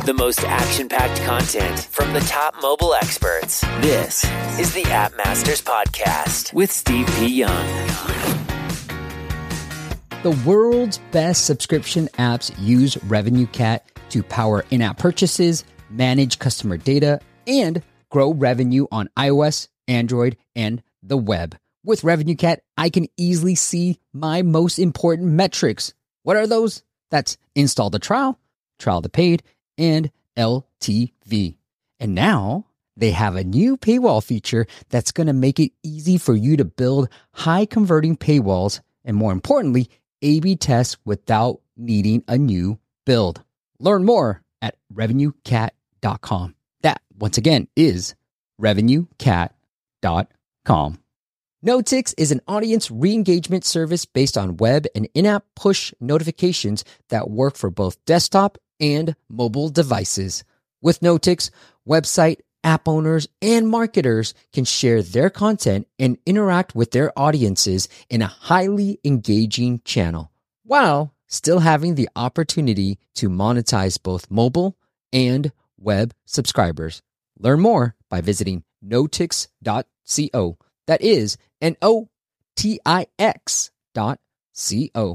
The most action-packed content from the top mobile experts. This is the App Masters Podcast with Steve P. Young. The world's best subscription apps use RevenueCat to power in-app purchases, manage customer data, and grow revenue on iOS, Android, and the web. With RevenueCat, I can easily see my most important metrics. What are those? That's install the trial the paid, and LTV. And now they have a new paywall feature that's going to make it easy for you to build high converting paywalls and, more importantly, A/B test without needing a new build. Learn more at RevenueCat.com. That, once again, is RevenueCat.com. Notix is an audience re-engagement service based on web and in-app push notifications that work for both desktop and mobile devices. With Notix, website, app owners, and marketers can share their content and interact with their audiences in a highly engaging channel, while still having the opportunity to monetize both mobile and web subscribers. Learn more by visiting notix.co. That is Notix.co.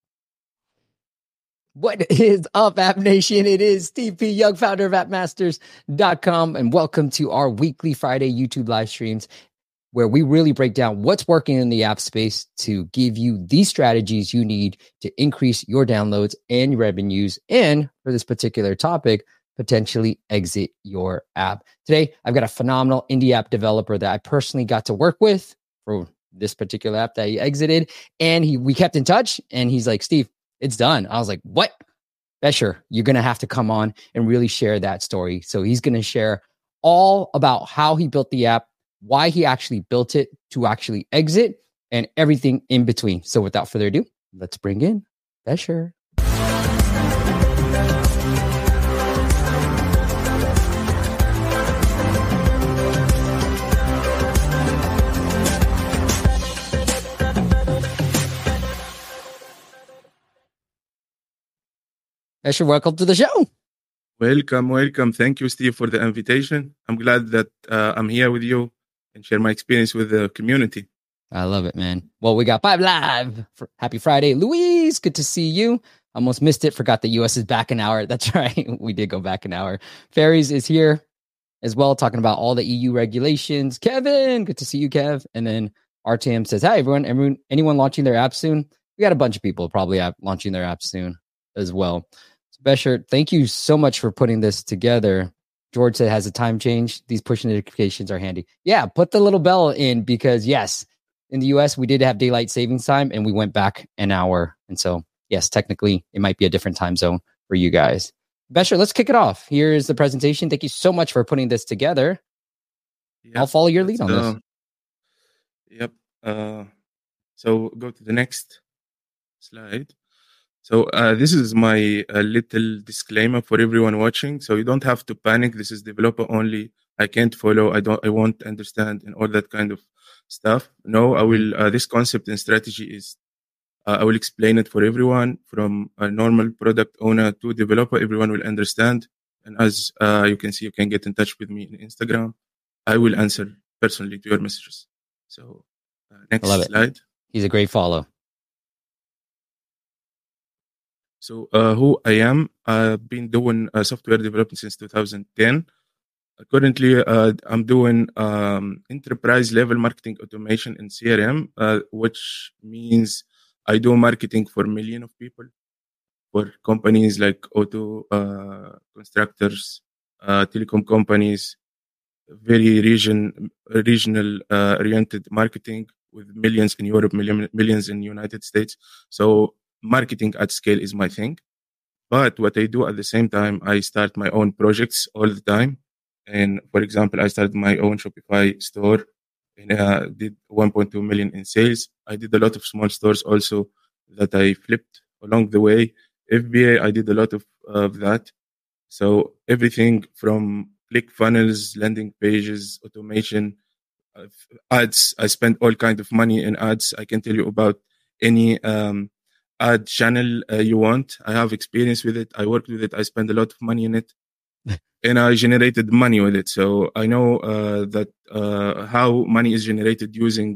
What is up, App Nation? It is Steve P. Young, founder of AppMasters.com, and welcome to our weekly Friday YouTube live streams, where we really break down what's working in the app space to give you these strategies you need to increase your downloads and your revenues, and for this particular topic, potentially exit your app. Today, I've got a phenomenal indie app developer that I personally got to work with for this particular app that he exited, and we kept in touch, and he's like, Steve, it's done. I was like, what? Besher, you're going to have to come on and really share that story. So he's going to share all about how he built the app, why he actually built it to actually exit, and everything in between. So without further ado, let's bring in Besher. Besher, welcome to the show. Welcome. Thank you, Steve, for the invitation. I'm glad that I'm here with you and share my experience with the community. I love it, man. Well, we got 5 Live. Happy Friday. Louise, good to see you. Almost missed it. Forgot the U.S. is back an hour. That's right. We did go back an hour. Ferries is here as well, talking about all the EU regulations. Kevin, good to see you, Kev. And then RTM says, hi, everyone. Anyone launching their app soon? We got a bunch of people probably launching their apps soon as well. Besher, thank you so much for putting this together. George said has a time change. These push notifications are handy. Yeah, put the little bell in because, yes, in the US, we did have daylight savings time and we went back an hour. And so, yes, technically, it might be a different time zone for you guys. Besher, let's kick it off. Here's the presentation. Thank you so much for putting this together. Yep, I'll follow your lead on this. Yep. So go to the next slide. So this is my little disclaimer for everyone watching. So you don't have to panic. This is developer only. I can't follow. I won't understand and all that kind of stuff. No, I will. This concept and strategy is. I will explain it for everyone, from a normal product owner to developer. Everyone will understand. And as you can see, you can get in touch with me on Instagram. I will answer personally to your messages. So next slide. He's a great follow. So who I am, I've been doing software development since 2010. Currently, I'm doing enterprise level marketing automation in CRM, which means I do marketing for millions of people, for companies like auto constructors, telecom companies, very regional oriented marketing with millions in Europe, millions in the United States. So marketing at scale is my thing. But what I do at the same time, I start my own projects all the time. And for example, I started my own Shopify store and did 1.2 million in sales. I did a lot of small stores also that I flipped along the way. FBA, I did a lot of that. So everything from click funnels, landing pages, automation, ads. I spent all kinds of money in ads. I can tell you about any ad channel you want. I have experience with it. I worked with it. I spend a lot of money in it. and I generated money with it. So I know that how money is generated using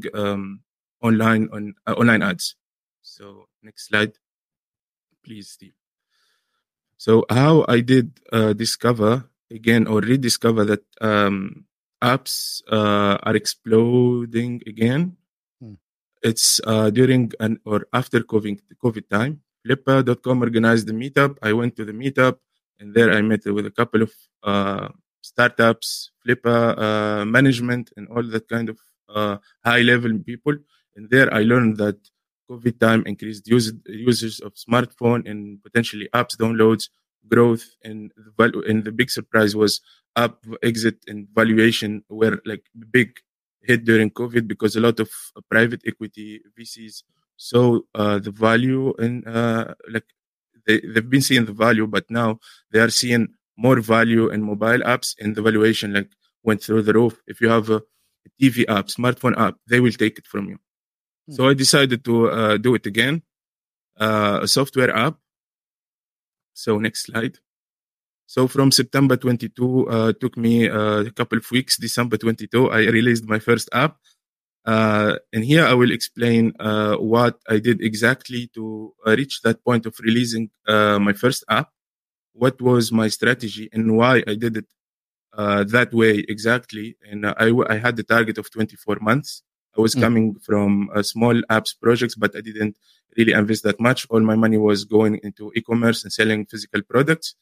online ads. So next slide, please, Steve. So how I did discover again or rediscover that apps are exploding again. It's during or after COVID time. Flippa.com organized the meetup. I went to the meetup, and there I met with a couple of startups, Flippa management, and all that kind of high-level people. And there I learned that COVID time increased users of smartphone and potentially apps downloads, growth, and the value. And the big surprise was app exit and valuation were like big hit during COVID because a lot of private equity VCs saw the value and like they've been seeing the value, but now they are seeing more value in mobile apps, and the valuation like went through the roof. If you have a TV app, smartphone app, they will take it from you. So I decided to do it again, a software app. So next slide. So from September 22, took me a couple of weeks. December 22, I released my first app. And here I will explain what I did exactly to reach that point of releasing my first app. What was my strategy and why I did it that way exactly. And I had the target of 24 months. I was coming from small apps projects, but I didn't really invest that much. All my money was going into e-commerce and selling physical products.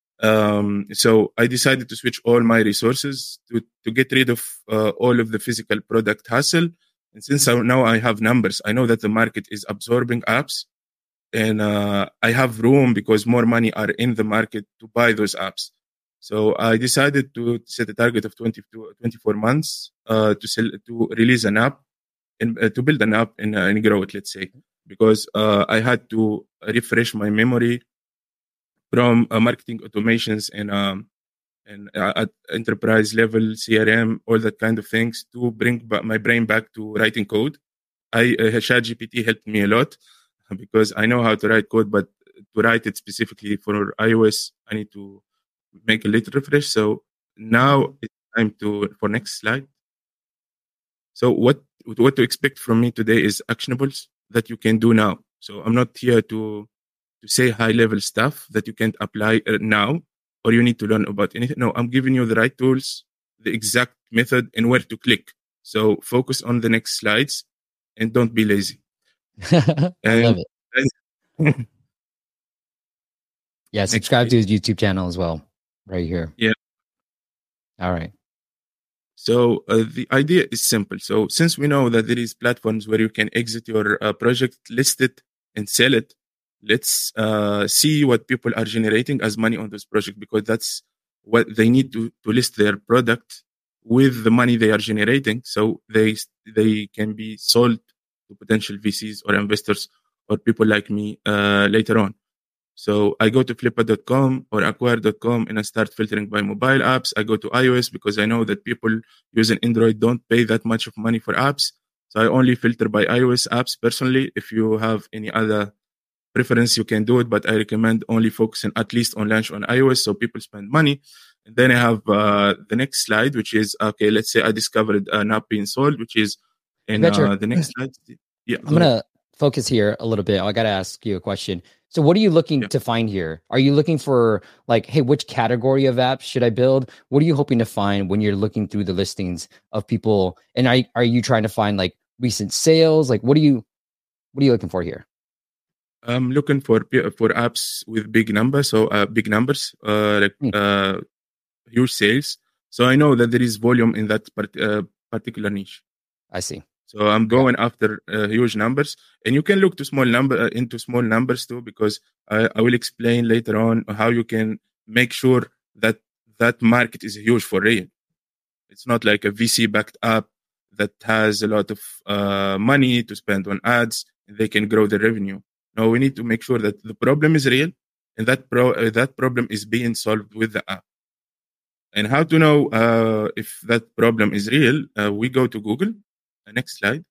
So I decided to switch all my resources to get rid of all of the physical product hassle. And since now I have numbers, I know that the market is absorbing apps, and I have room because more money are in the market to buy those apps. So I decided to set a target of 24 months to release an app and to build an app and grow it, let's say, because I had to refresh my memory from marketing automations and at enterprise level CRM, all that kind of things, to bring my brain back to writing code. ChatGPT helped me a lot because I know how to write code, but to write it specifically for iOS, I need to make a little refresh. So now it's time for next slide. So what to expect from me today is actionables that you can do now. So I'm not here to say high level stuff that you can't apply now or you need to learn about anything. No, I'm giving you the right tools, the exact method, and where to click. So focus on the next slides and don't be lazy. I love it. Yeah, subscribe to his YouTube channel as well, right here. Yeah. All right. So the idea is simple. So since we know that there is platforms where you can exit your project, list it, and sell it, let's see what people are generating as money on this project, because that's what they need to list their product with the money they are generating, so they can be sold to potential VCs or investors or people like me later on. So I go to flippa.com or acquire.com and I start filtering by mobile apps. I go to iOS because I know that people using Android don't pay that much of money for apps. So I only filter by iOS apps personally. If you have any other preference, you can do it, but I recommend only focusing at least on launch on iOS so people spend money. And then I have the next slide, which is, okay, let's say I discovered an app being sold, which is in the next slide. Yeah, I'm going to focus here a little bit. I got to ask you a question. So what are you looking to find here? Are you looking for like, hey, which category of apps should I build? What are you hoping to find when you're looking through the listings of people? And are you trying to find like recent sales? Like, what are you looking for here? I'm looking for apps with big numbers. So big numbers, huge sales. So I know that there is volume in that particular niche. I see. So I'm going after huge numbers, and you can look to into small numbers too, because I will explain later on how you can make sure that that market is huge for real. It's not like a VC-backed app that has a lot of money to spend on ads and they can grow the revenue. No, we need to make sure that the problem is real and that problem is being solved with the app. And how to know if that problem is real? We go to Google. Next slide.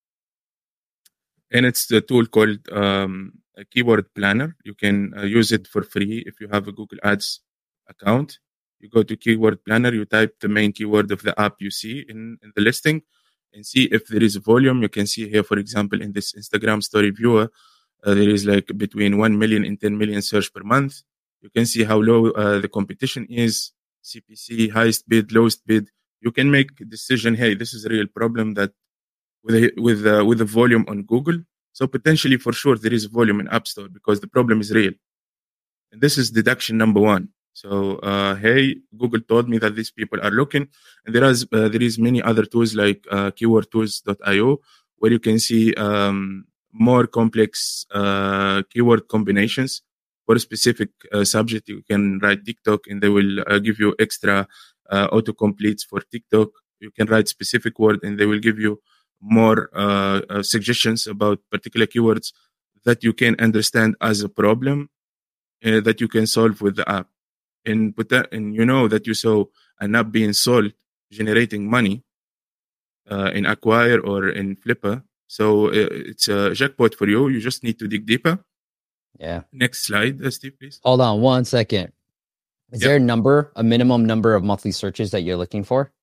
And it's the tool called a Keyword Planner. You can use it for free if you have a Google Ads account. You go to Keyword Planner, you type the main keyword of the app you see in the listing and see if there is volume. You can see here, for example, in this Instagram story viewer, there is like between 1 million and 10 million search per month. You can see how low the competition is, CPC, highest bid, lowest bid. You can make a decision, hey, this is a real problem that with the volume on Google. So potentially, for sure, there is volume in App Store because the problem is real. And this is deduction number one. So, hey, Google told me that these people are looking. And there is many other tools like keywordtools.io, where you can see more complex keyword combinations for a specific subject. You can write TikTok and they will give you extra autocompletes for TikTok. You can write specific word and they will give you more suggestions about particular keywords that you can understand as a problem that you can solve with the app. And you know that you saw an app being sold, generating money in Acquire or in Flipper. So it's a jackpot for you. You just need to dig deeper. Yeah. Next slide, Steve, please. Hold on 1 second. Is there a minimum number of monthly searches that you're looking for?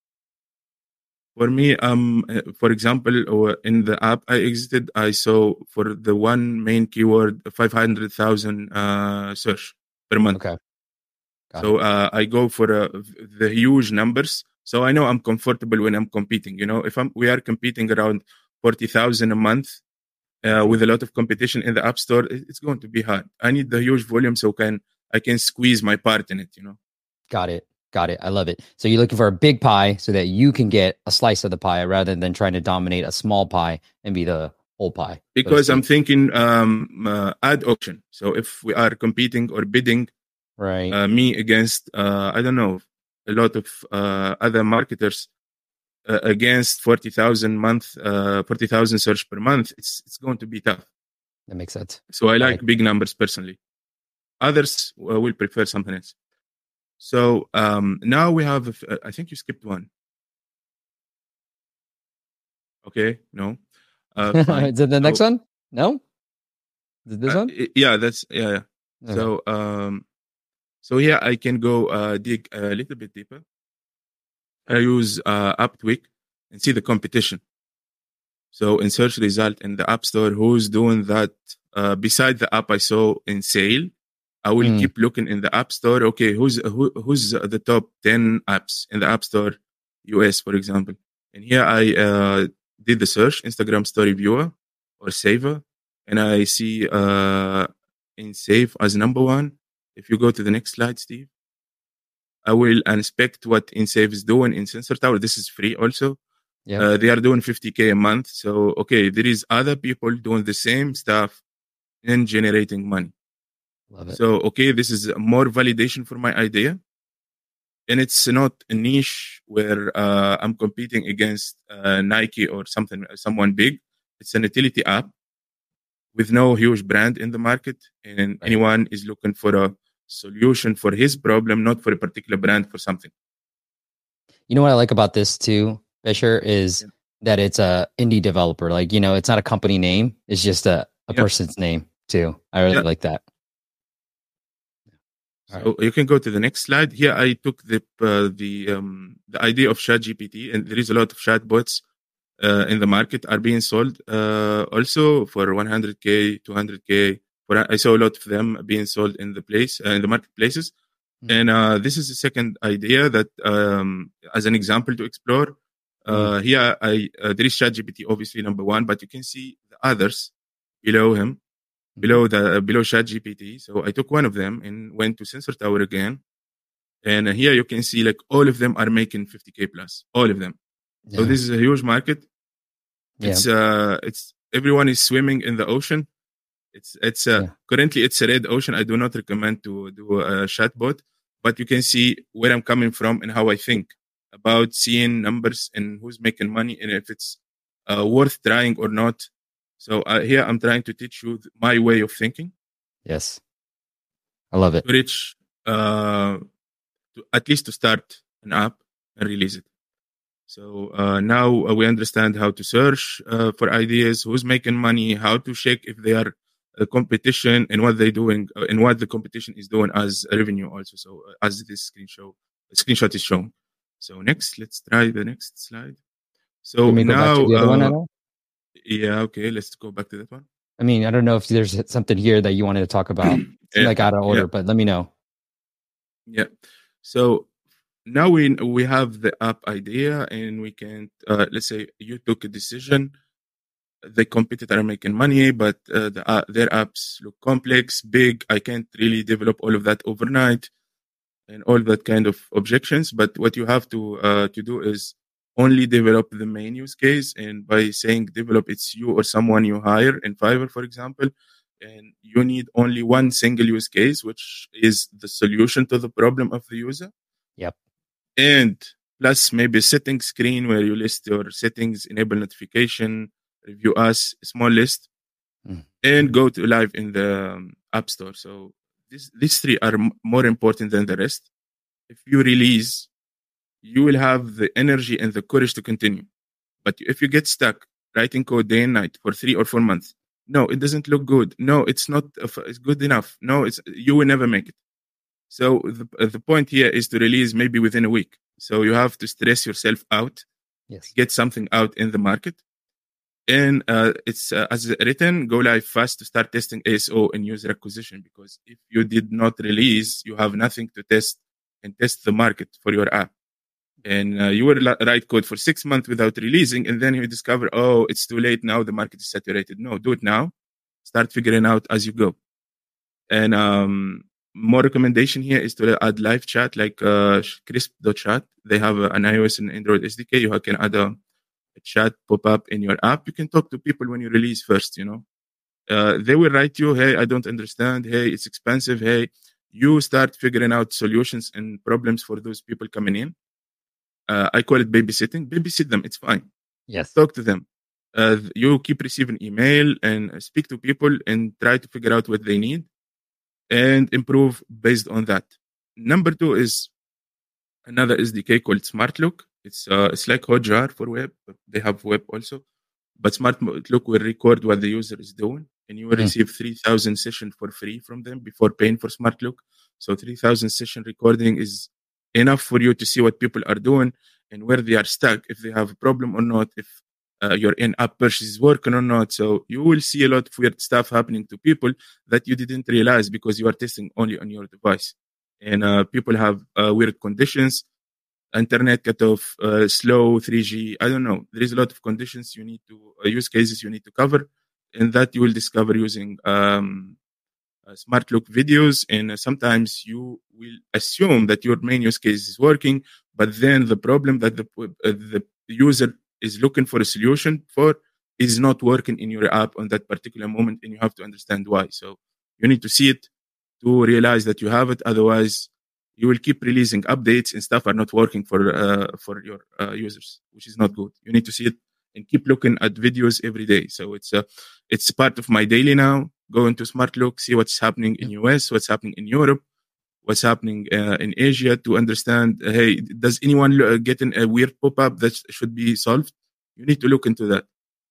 For me, for example, in the app I saw for the one main keyword 500,000 search per month. Okay. So I go for the huge numbers. So I know I'm comfortable when I'm competing. You know, if we are competing around 40,000 a month with a lot of competition in the App Store, it's going to be hard. I need the huge volume so I can squeeze my part in it. You know. Got it. I love it. So you're looking for a big pie so that you can get a slice of the pie rather than trying to dominate a small pie and be the whole pie. Because I'm thinking ad auction. So if we are competing or bidding, right, me against I don't know, a lot of other marketers against 40,000 search per month, it's going to be tough. That makes sense. So I like big numbers personally. Others will prefer something else. So now we have, I think you skipped one. Okay, no. Is it the next one? No? Is it this one? Yeah, that's, yeah. Okay. So here I can go dig a little bit deeper. I use AppTweak and see the competition. So in search result in the App Store, who's doing that beside the app I saw in sale? I will keep looking in the App Store. Okay, who's the top 10 apps in the App Store US, for example? And here I did the search, Instagram Story Viewer or Saver, and I see in Save as number one. If you go to the next slide, Steve, I will inspect what InSave is doing in Sensor Tower. This is free also. Yeah. They are doing 50K a month. So, okay, there is other people doing the same stuff and generating money. Love it. So, okay, this is more validation for my idea. And it's not a niche where I'm competing against Nike or someone big. It's an utility app with no huge brand in the market. And anyone is looking for a solution for his problem, not for a particular brand, for something. You know what I like about this too, Besher, is that it's a indie developer. Like, you know, it's not a company name. It's just a person's name too. I really like that. So you can go to the next slide. Here I took the idea of ChatGPT, and there is a lot of chatbots in the market are being sold also for 100K, 200K. I saw a lot of them being sold in the marketplaces. And this is the second idea that, as an example to explore. Here, there is ChatGPT, obviously number one, but you can see the others below him, below ChatGPT. So I took one of them and went to Sensor Tower again. And here you can see like all of them are making 50K plus, all of them. Yeah. So this is a huge market. Yeah. It's everyone is swimming in the ocean. Currently it's a red ocean. I do not recommend to do a chatbot, but you can see where I'm coming from and how I think about seeing numbers and who's making money and if it's worth trying or not. So here I'm trying to teach you my way of thinking. Yes, I love it. To reach, at least to start an app and release it. So now we understand how to search for ideas, who's making money, how to check if they are competition and what they're doing and what the competition is doing as a revenue also. So as this screenshot is showing. So next, let's try the next slide. So Let me go back to the other one now. Yeah, okay, let's go back to that one. I mean, I don't know if there's something here that you wanted to talk about. It's like out of order, but let me know. Yeah. So now we have the app idea, and we can let's say you took a decision. The competitor are making money, but their apps look complex, big. I can't really develop all of that overnight, and all that kind of objections. But what you have to do is only develop the main use case, and by saying develop, it's you or someone you hire in Fiverr, for example, and you need only one single use case, which is the solution to the problem of the user. Yep. And plus maybe a setting screen where you list your settings, enable notification, review us, small list, and go to live in the App Store. So these three are more important than the rest. If you release, you will have the energy and the courage to continue. But if you get stuck writing code day and night for 3 or 4 months, no, it doesn't look good. No, it's not it's good enough. No, you will never make it. So the point here is to release maybe within a week. So you have to stress yourself out, get something out in the market. And it's as written, go live fast to start testing ASO and user acquisition, because if you did not release, you have nothing to test and test the market for your app. And you will write code for 6 months without releasing, and then you discover, oh, it's too late now, the market is saturated. No, do it now. Start figuring out as you go. And more recommendation here is to add live chat like Crisp.chat. They have an iOS and Android SDK. You can add a chat pop-up in your app. You can talk to people when you release first, they will write you, hey, I don't understand. Hey, it's expensive. Hey, you start figuring out solutions and problems for those people coming in. I call it babysitting. Babysit them. It's fine. Yes. Talk to them. You keep receiving email and speak to people and try to figure out what they need and improve based on that. Number 2 is another SDK called SmartLook. It's like Hotjar for web. They have web also. But SmartLook will record what the user is doing, and you will receive 3,000 sessions for free from them before paying for SmartLook. So 3,000 session recording is enough for you to see what people are doing and where they are stuck, if they have a problem or not, if your in-app purchase is working or not. So you will see a lot of weird stuff happening to people that you didn't realize because you are testing only on your device. And people have weird conditions, internet cutoff, slow 3G. I don't know. There is a lot of conditions you need to, use cases you need to cover, and that you will discover using SmartLook videos. And sometimes you will assume that your main use case is working, but then the problem that the user is looking for a solution for is not working in your app on that particular moment, and you have to understand why. So you need to see it to realize that you have it. Otherwise, you will keep releasing updates and stuff are not working for your users, which is not good. You need to see it and keep looking at videos every day. So it's part of my daily now. Go into SmartLook, see what's happening in US, what's happening in Europe, what's happening in Asia, to understand, hey, does anyone get a weird pop-up that should be solved? You need to look into that.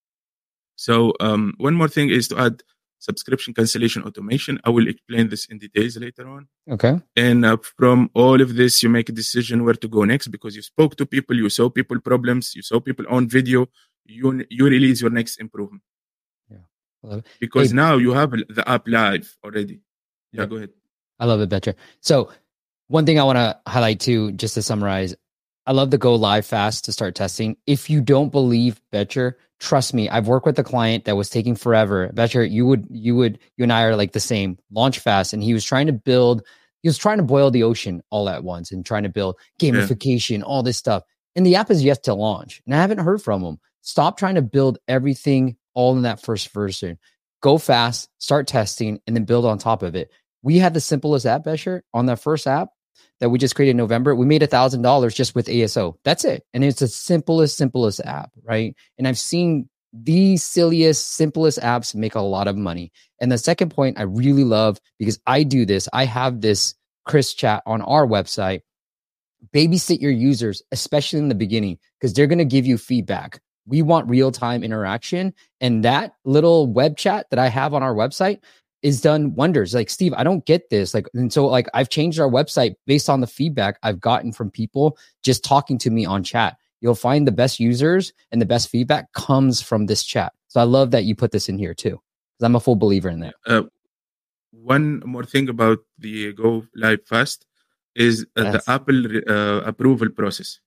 So one more thing is to add subscription cancellation automation. I will explain this in details later on. Okay. And from all of this, you make a decision where to go next, because you spoke to people, you saw people problems, you saw people on video, you release your next improvement. Yeah. Because now you have the app live already. Yeah, go ahead. I love it, Becher. So one thing I want to highlight too, just to summarize, I love the go live fast to start testing. If you don't believe Becher, trust me, I've worked with a client that was taking forever. Becher, you and I are like the same. Launch fast, and he was trying to boil the ocean all at once and trying to build gamification, all this stuff. And the app is yet to launch, and I haven't heard from him. Stop trying to build everything all in that first version. Go fast, start testing, and then build on top of it. We had the simplest app, Becher, on that first app that we just created in November. We made $1,000 just with ASO. That's it. And it's the simplest app, right? And I've seen the silliest, simplest apps make a lot of money. And the second point I really love, because I do this, I have this Chris chat on our website. Babysit your users, especially in the beginning, because they're going to give you feedback. We want real-time interaction. And that little web chat that I have on our website is done wonders. Like, Steve, I don't get this. Like, and so like I've changed our website based on the feedback I've gotten from people just talking to me on chat. You'll find the best users and the best feedback comes from this chat. So I love that you put this in here too, because I'm a full believer in that. One more thing about the Go Live Fast is the Apple approval process.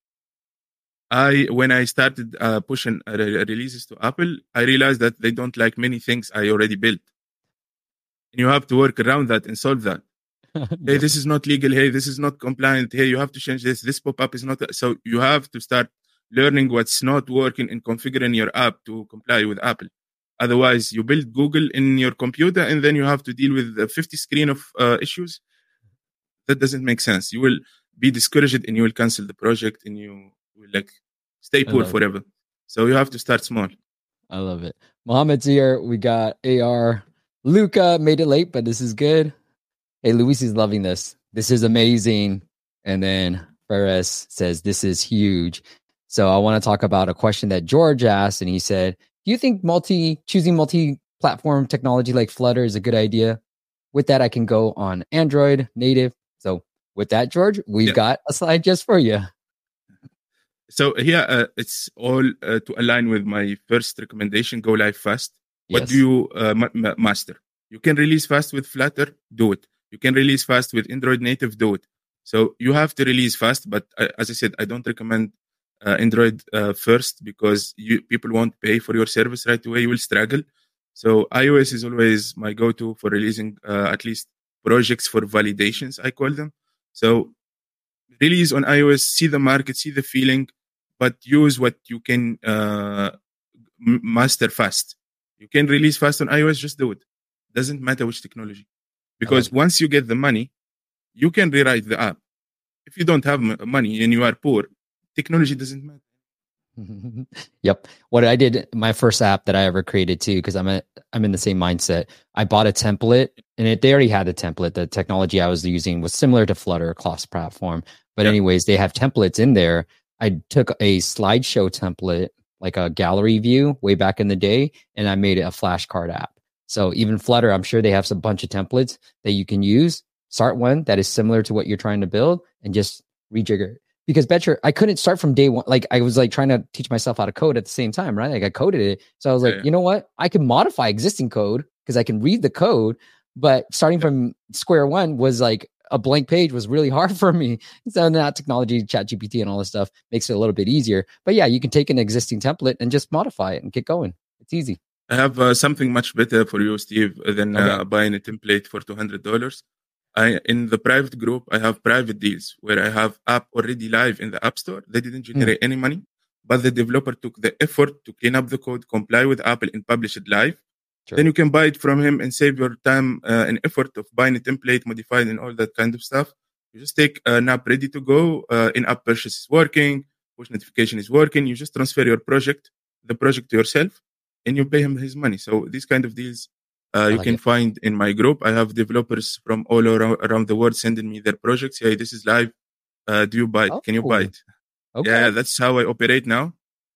When I started pushing releases to Apple, I realized that they don't like many things I already built. And you have to work around that and solve that. Hey, this is not legal. Hey, this is not compliant. Hey, you have to change this. This pop-up is not. So you have to start learning what's not working and configuring your app to comply with Apple. Otherwise, you build Google in your computer and then you have to deal with 50 screen of issues. That doesn't make sense. You will be discouraged and you will cancel the project and you will like stay poor forever. So you have to start small. I love it. Mohammed's here. We got AR. Luca made it late, but this is good. Hey, Luis is loving this. This is amazing. And then Perez says, this is huge. So I want to talk about a question that George asked. And he said, do you think choosing multi-platform technology like Flutter is a good idea? With that, I can go on Android native. So with that, George, we've got a slide just for you. So here, it's all to align with my first recommendation, Go Live Fast. What do you master? You can release fast with Flutter, do it. You can release fast with Android native, do it. So you have to release fast, but as I said, I don't recommend Android first because people won't pay for your service right away. You will struggle. So iOS is always my go-to for releasing at least projects for validations, I call them. So release on iOS, see the market, see the feeling, but use what you can master fast. You can release fast on iOS, just do it. Doesn't matter which technology. Because once you get the money, you can rewrite the app. If you don't have money and you are poor, technology doesn't matter. Yep. What I did, my first app that I ever created too, because I'm in the same mindset. I bought a template and they already had a template. The technology I was using was similar to Flutter cross platform. But anyways, they have templates in there. I took a slideshow template, like a gallery view way back in the day, and I made it a flashcard app. So even Flutter, I'm sure they have some bunch of templates that you can use. Start one that is similar to what you're trying to build and just rejigger it. Because Betcher, I couldn't start from day one. Like I was like trying to teach myself how to code at the same time, right? Like I coded it. So I was like, you know what? I can modify existing code because I can read the code, but starting from square one was like a blank page was really hard for me. So now technology, ChatGPT and all this stuff makes it a little bit easier. But yeah, you can take an existing template and just modify it and get going. It's easy. I have something much better for you, Steve, than buying a template for $200. In the private group, I have private deals where I have app already live in the App Store. They didn't generate any money, but the developer took the effort to clean up the code, comply with Apple, and publish it live. Sure. Then you can buy it from him and save your time and effort of buying a template, modified, and all that kind of stuff. You just take an app ready to go. In-app purchase is working. Push notification is working. You just transfer the project to yourself, and you pay him his money. So these kind of deals you can find in my group. I have developers from all around the world sending me their projects. Hey, this is live. Do you buy it? Can you buy it? Okay. Yeah, that's how I operate now.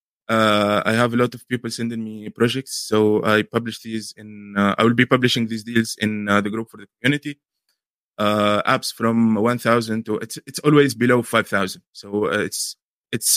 I have a lot of people sending me projects. So I publish these I will be publishing these deals in the group for the community. Apps from 1,000 to it's always below 5,000. So it's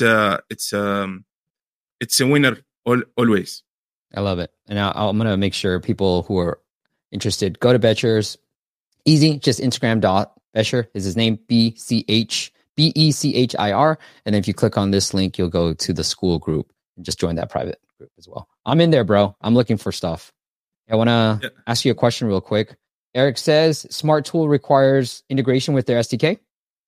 a winner always. I love it. And I'm going to make sure people who are interested go to Betcher's. Easy, just Instagram.Betcher is his name, BECHIR. And then if you click on this link, you'll go to the school group and just join that private group as well. I'm in there, bro. I'm looking for stuff. I want to ask you a question real quick. Eric says, Smart Tool requires integration with their SDK?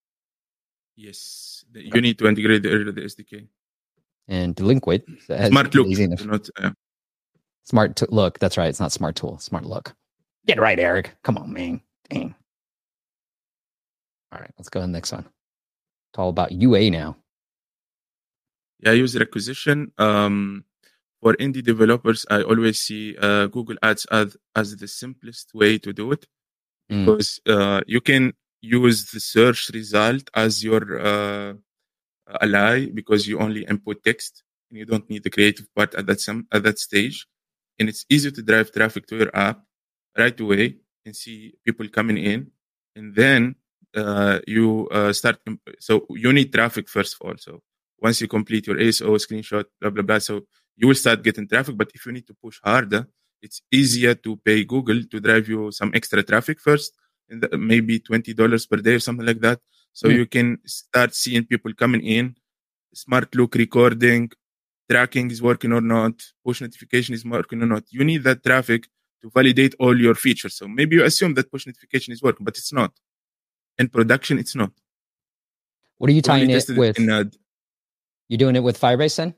Yes. You need to integrate the SDK. And Delinquent. Smart Look. Smart Look. That's right. It's not Smart Tool. Smart Look. Get it right, Eric. Come on, man. Dang. All right. Let's go to the next one. It's all about UA now. Yeah, user acquisition. For indie developers, I always see Google Ads as the simplest way to do it because you can use the search result as your ally because you only input text. and you don't need the creative part at that stage. And it's easy to drive traffic to your app right away and see people coming in. And then you start. So you need traffic first of all. So once you complete your ASO screenshot, blah, blah, blah. So you will start getting traffic. But if you need to push harder, it's easier to pay Google to drive you some extra traffic first, and maybe $20 per day or something like that. So you can start seeing people coming in, smart look recording, tracking is working or not, push notification is working or not. You need that traffic to validate all your features. So maybe you assume that push notification is working, but it's not. In production, it's not. What are you tying it with? You're doing it with Firebase then?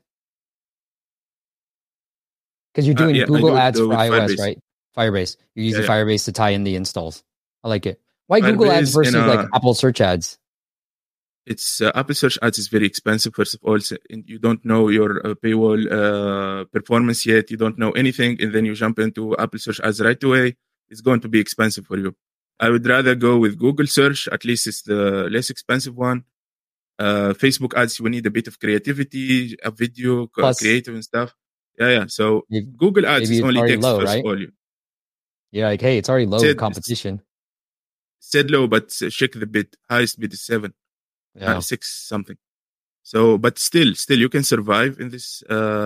Because you're doing Google Ads for iOS, right? Firebase. You're using Firebase to tie in the installs. I like it. Why Firebase Google Ads versus like Apple Search Ads? It's Apple Search Ads is very expensive. First of all, you don't know your paywall performance yet. You don't know anything, and then you jump into Apple Search Ads right away. It's going to be expensive for you. I would rather go with Google Search. At least it's the less expensive one. Facebook Ads, you need a bit of creativity, a video, creative and stuff. Yeah. So Google Ads is only text low, first right? of all. Yeah, like, hey, it's already low competition. Said low, but check the bid. Highest bid is 7. 6 something. So, but still you can survive in this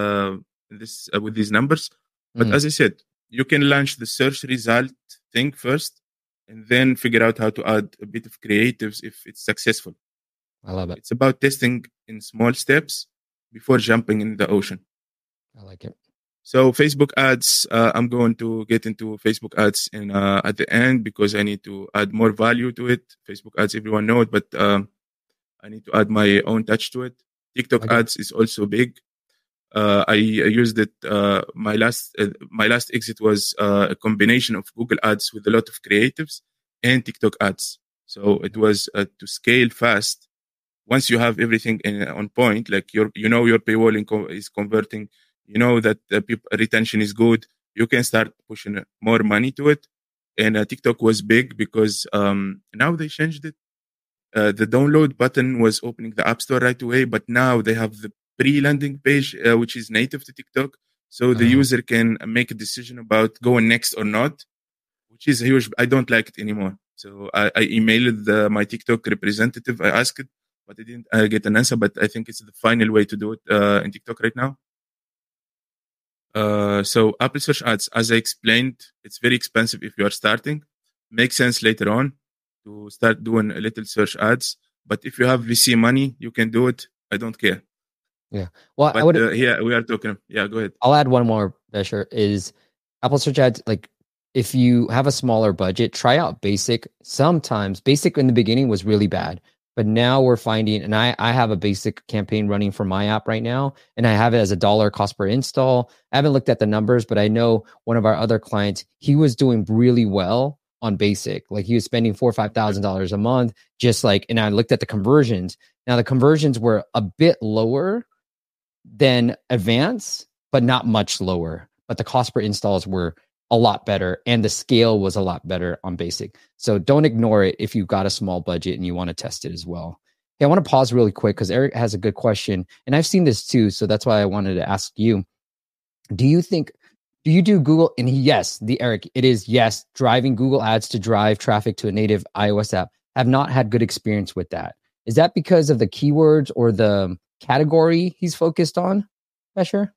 with these numbers. But as I said, you can launch the search result thing first, and then figure out how to add a bit of creatives if it's successful. I love it. It's about testing in small steps before jumping in the ocean. I like it. So Facebook ads, I'm going to get into Facebook ads at the end because I need to add more value to it. Facebook ads, everyone knows, but I need to add my own touch to it. TikTok ads is also big. I used it. My last exit was a combination of Google ads with a lot of creatives and TikTok ads. So it was to scale fast. Once you have everything on point, like your paywall is converting, you know that retention is good, you can start pushing more money to it. And TikTok was big because now they changed it. The download button was opening the App Store right away, but now they have the pre-landing page, which is native to TikTok. So the user can make a decision about going next or not, which is huge. I don't like it anymore. So I emailed my TikTok representative. I asked it, but I didn't get an answer. But I think it's the final way to do it in TikTok right now. So Apple Search Ads, as I explained, it's very expensive if you are starting. Makes sense later on to start doing a little search ads. But if you have VC money, you can do it. I don't care. Yeah. Well, but, we are talking. Yeah, go ahead. I'll add one more, Besher, is Apple Search Ads. Like, if you have a smaller budget, try out Basic. Sometimes Basic in the beginning was really bad, but now we're finding, and I have a Basic campaign running for my app right now, and I have it as $1 cost per install. I haven't looked at the numbers, but I know one of our other clients, he was doing really well on Basic. Like, he was spending $4,000 or $5,000 a month, just like, and I looked at the conversions. Now the conversions were a bit lower than Advanced, but not much lower. But the cost per installs were a lot better, and the scale was a lot better on Basic. So don't ignore it if you've got a small budget and you want to test it as well. Okay, I want to pause really quick because Eric has a good question, and I've seen this too, so that's why I wanted to ask you. Do you do Google? And Eric, it is yes, driving Google ads to drive traffic to a native iOS app. Have not had good experience with that. Is that because of the keywords or the category he's focused on, Besher?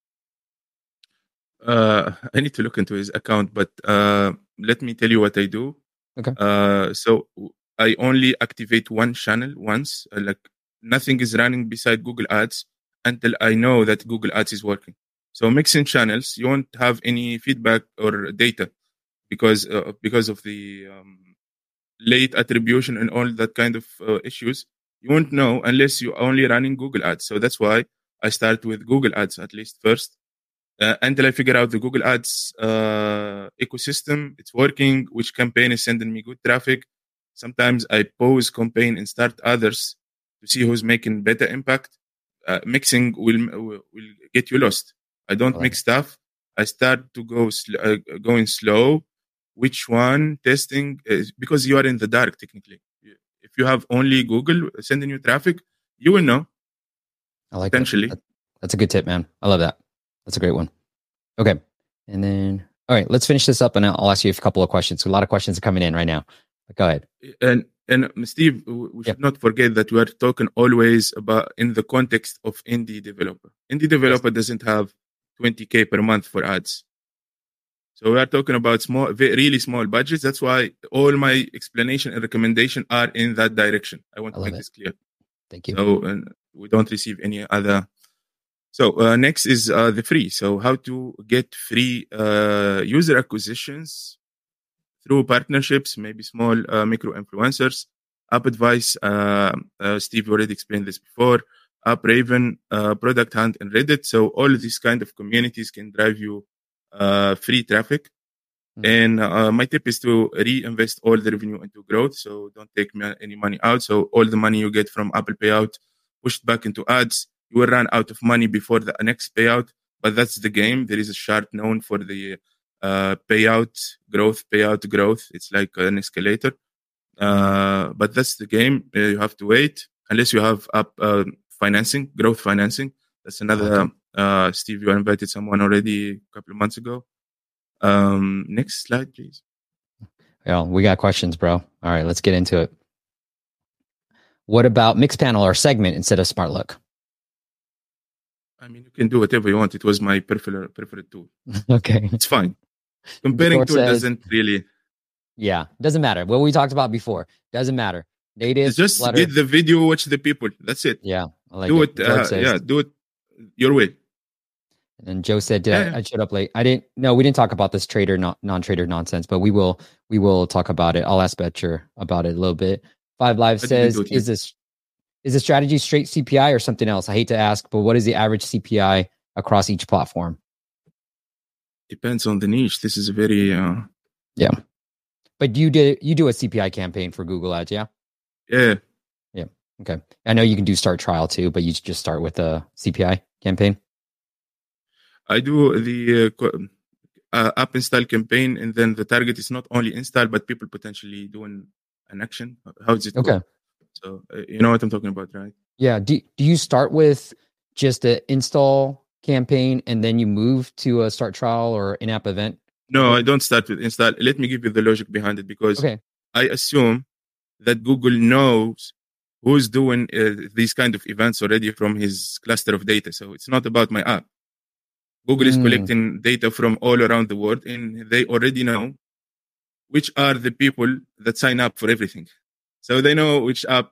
I need to look into his account, but let me tell you what I do. Okay. So I only activate one channel once. Like, nothing is running beside Google Ads until I know that Google Ads is working. So mixing channels, you won't have any feedback or data because of the late attribution and all that kind of issues. You won't know unless you're only running Google Ads. So that's why I start with Google Ads at least first. Until I figure out the Google Ads ecosystem, it's working, which campaign is sending me good traffic. Sometimes I pause campaign and start others to see who's making better impact. Mixing will get you lost. I don't mix stuff. I start to going slow. Which one testing? Because you are in the dark technically. If you have only Google sending you traffic, you will know. I like potentially. That's a good tip, man. I love that. That's a great one. Okay. And then, all right, let's finish this up and I'll ask you a couple of questions. So a lot of questions are coming in right now. Go ahead. And Steve, we should not forget that we are talking always about in the context of indie developer. Indie developer doesn't have 20K per month for ads. So we are talking about really small budgets. That's why all my explanation and recommendation are in that direction. I want to make this clear. Thank you. So we don't receive any other. So next is the free. So how to get free user acquisitions through partnerships, maybe small micro influencers. App Advice, Steve already explained this before. App Raven, Product Hunt, and Reddit. So all of these kind of communities can drive you free traffic. And my tip is to reinvest all the revenue into growth. So don't take any money out. So all the money you get from Apple Payout pushed back into ads. You will run out of money before the next payout, but that's the game. There is a chart known for the payout growth. It's like an escalator. But that's the game. You have to wait unless you have financing, growth financing. That's another. Steve, you invited someone already a couple of months ago. Next slide, please. Yeah, we got questions, bro. All right, let's get into it. What about Mixpanel or Segment instead of SmartLook? I mean, you can do whatever you want. It was my preferred tool. Okay. It's fine. Comparing tool doesn't really. Yeah, doesn't matter. What we talked about before doesn't matter. Native. It's just get the video, watch the people. That's it. Yeah, I like do it. Do it your way. And Joe said, I showed up late. We didn't talk about this trader, non-trader nonsense, but we will talk about it. I'll ask Betcher about it a little bit. Five Live says, is the strategy straight CPI or something else? I hate to ask, but what is the average CPI across each platform? Depends on the niche. This is a very yeah. But you do a CPI campaign for Google Ads, yeah? Yeah. Yeah. Okay. I know you can do start trial too, but you just start with a CPI campaign. I do the app install campaign, and then the target is not only install, but people potentially doing an action. How does it go? So you know what I'm talking about, right? Yeah. Do you start with just an install campaign and then you move to a start trial or in-app event? No, I don't start with install. Let me give you the logic behind it, because I assume that Google knows who's doing these kind of events already from his cluster of data. So it's not about my app. Google is collecting data from all around the world, and they already know which are the people that sign up for everything. So they know which app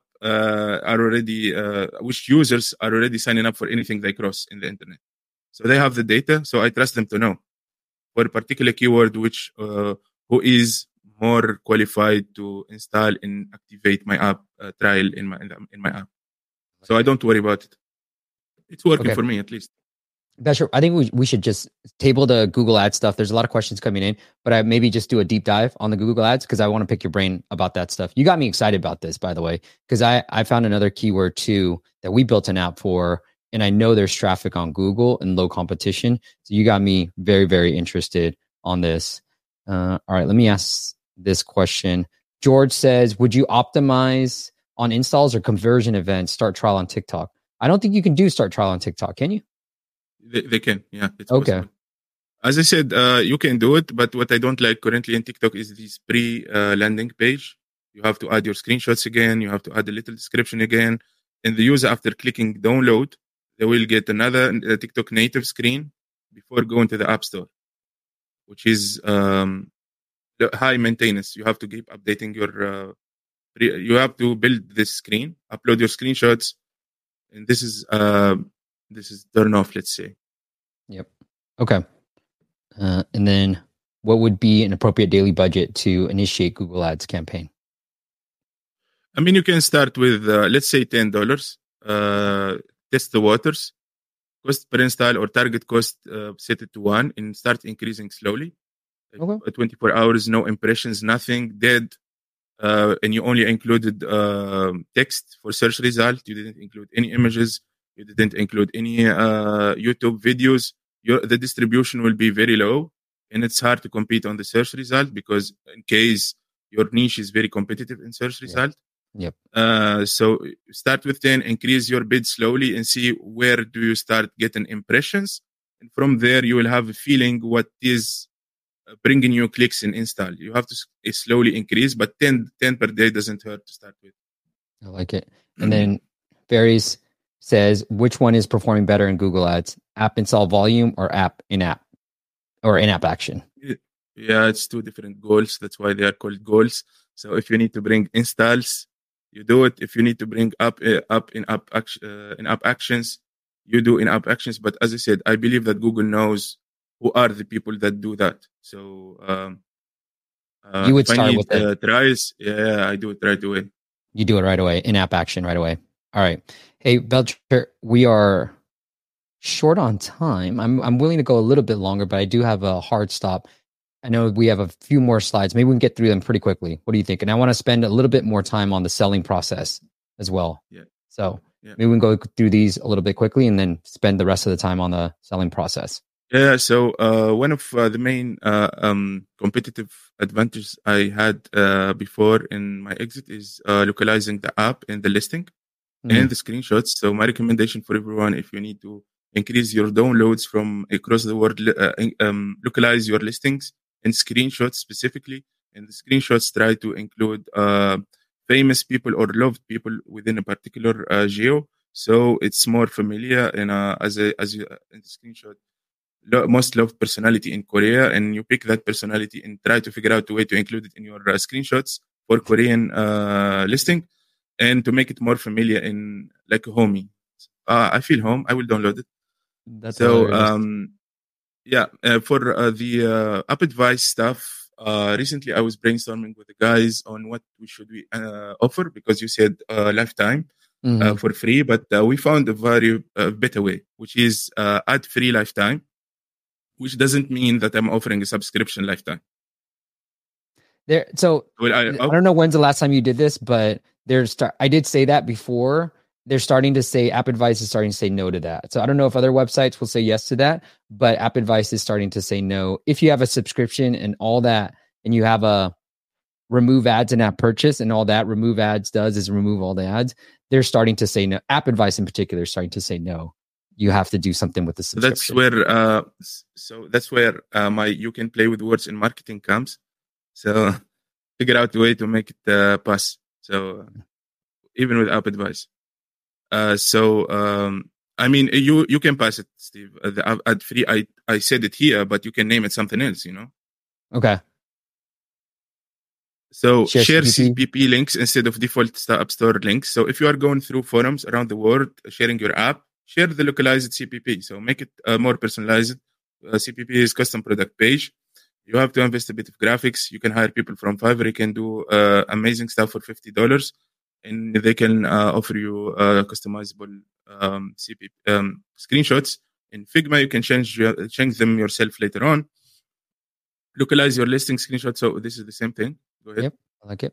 which users are already signing up for anything they cross in the internet. So they have the data. So I trust them to know for a particular keyword, which who is more qualified to install and activate my app trial in my app. So I don't worry about it. It's working for me at least. That's true. I think we should just table the Google Ads stuff. There's a lot of questions coming in, but I maybe just do a deep dive on the Google Ads because I want to pick your brain about that stuff. You got me excited about this, by the way, because I found another keyword too that we built an app for, and I know there's traffic on Google and low competition. So you got me very, very interested on this. All right, let me ask this question. George says, would you optimize on installs or conversion events, start trial on TikTok? I don't think you can do start trial on TikTok, can you? They can, yeah. It's possible. As I said, you can do it, but what I don't like currently in TikTok is this pre-landing page. You have to add your screenshots again. You have to add a little description again. And the user, after clicking download, they will get another TikTok native screen before going to the App Store, which is high maintenance. You have to keep updating your... you have to build this screen, upload your screenshots, and this is turn off, let's say. Yep. Okay. And then what would be an appropriate daily budget to initiate Google Ads campaign? I mean, you can start with, let's say $10. Test the waters. Cost per install or target cost, set it to 1 and start increasing slowly. 24 hours, no impressions, nothing, dead. And you only included text for search result. You didn't include any images. You didn't include any YouTube videos. The distribution will be very low, and it's hard to compete on the search result because in case your niche is very competitive in search result. Yep. So start with 10, increase your bid slowly, and see where do you start getting impressions. And from there, you will have a feeling what is bringing you clicks and install. You have to slowly increase, but 10 per day doesn't hurt to start with. I like it. And then Ferries says, which one is performing better in Google Ads? App install volume or app in-app or in-app action? Yeah, it's two different goals. That's why they are called goals. So if you need to bring installs, you do it. If you need to bring up in-app actions, you do in-app actions. But as I said, I believe that Google knows who are the people that do that. So you would start with it. Tries, yeah, I do it right away. You do it right away, in-app action right away. All right. Hey, Belcher, we are short on time. I'm willing to go a little bit longer, but I do have a hard stop. I know we have a few more slides. Maybe we can get through them pretty quickly. What do you think? And I want to spend a little bit more time on the selling process as well. Yeah. So maybe we can go through these a little bit quickly and then spend the rest of the time on the selling process. Yeah. So one of the main competitive advantages I had before in my exit is localizing the app and the listing and the screenshots. So my recommendation for everyone, if you need to increase your downloads from across the world, localize your listings and screenshots specifically. And the screenshots try to include famous people or loved people within a particular geo. So it's more familiar and as in the screenshot, most loved personality in Korea, and you pick that personality and try to figure out a way to include it in your screenshots for Korean listing and to make it more familiar in like a homie. I feel home. I will download it. That's so for the app advice stuff, recently I was brainstorming with the guys on what we offer, because you said lifetime for free, but we found a very better way, which is ad free lifetime, which doesn't mean that I'm offering a subscription lifetime. I don't know when's the last time you did this, but I did say that before. They're starting to say App Advice is starting to say no to that. So I don't know if other websites will say yes to that, but App Advice is starting to say no. If you have a subscription and all that, and you have a remove ads and app purchase and all that remove ads does is remove all the ads, they're starting to say no. App Advice in particular is starting to say no. You have to do something with the subscription. That's where my you can play with words in marketing comes. So figure out a way to make it pass. So even with App Advice. I mean, you can pass it, Steve. The ad free, I said it here, but you can name it something else, you know? Okay. So share CPP links instead of default App Store links. So if you are going through forums around the world, sharing your app, share the localized CPP. So make it more personalized. CPP is custom product page. You have to invest a bit of graphics. You can hire people from Fiverr. You can do amazing stuff for $50. And they can offer you customizable CPP screenshots. In Figma, you can change them yourself later on. Localize your listing screenshot. So this is the same thing. Go ahead. Yep, I like it.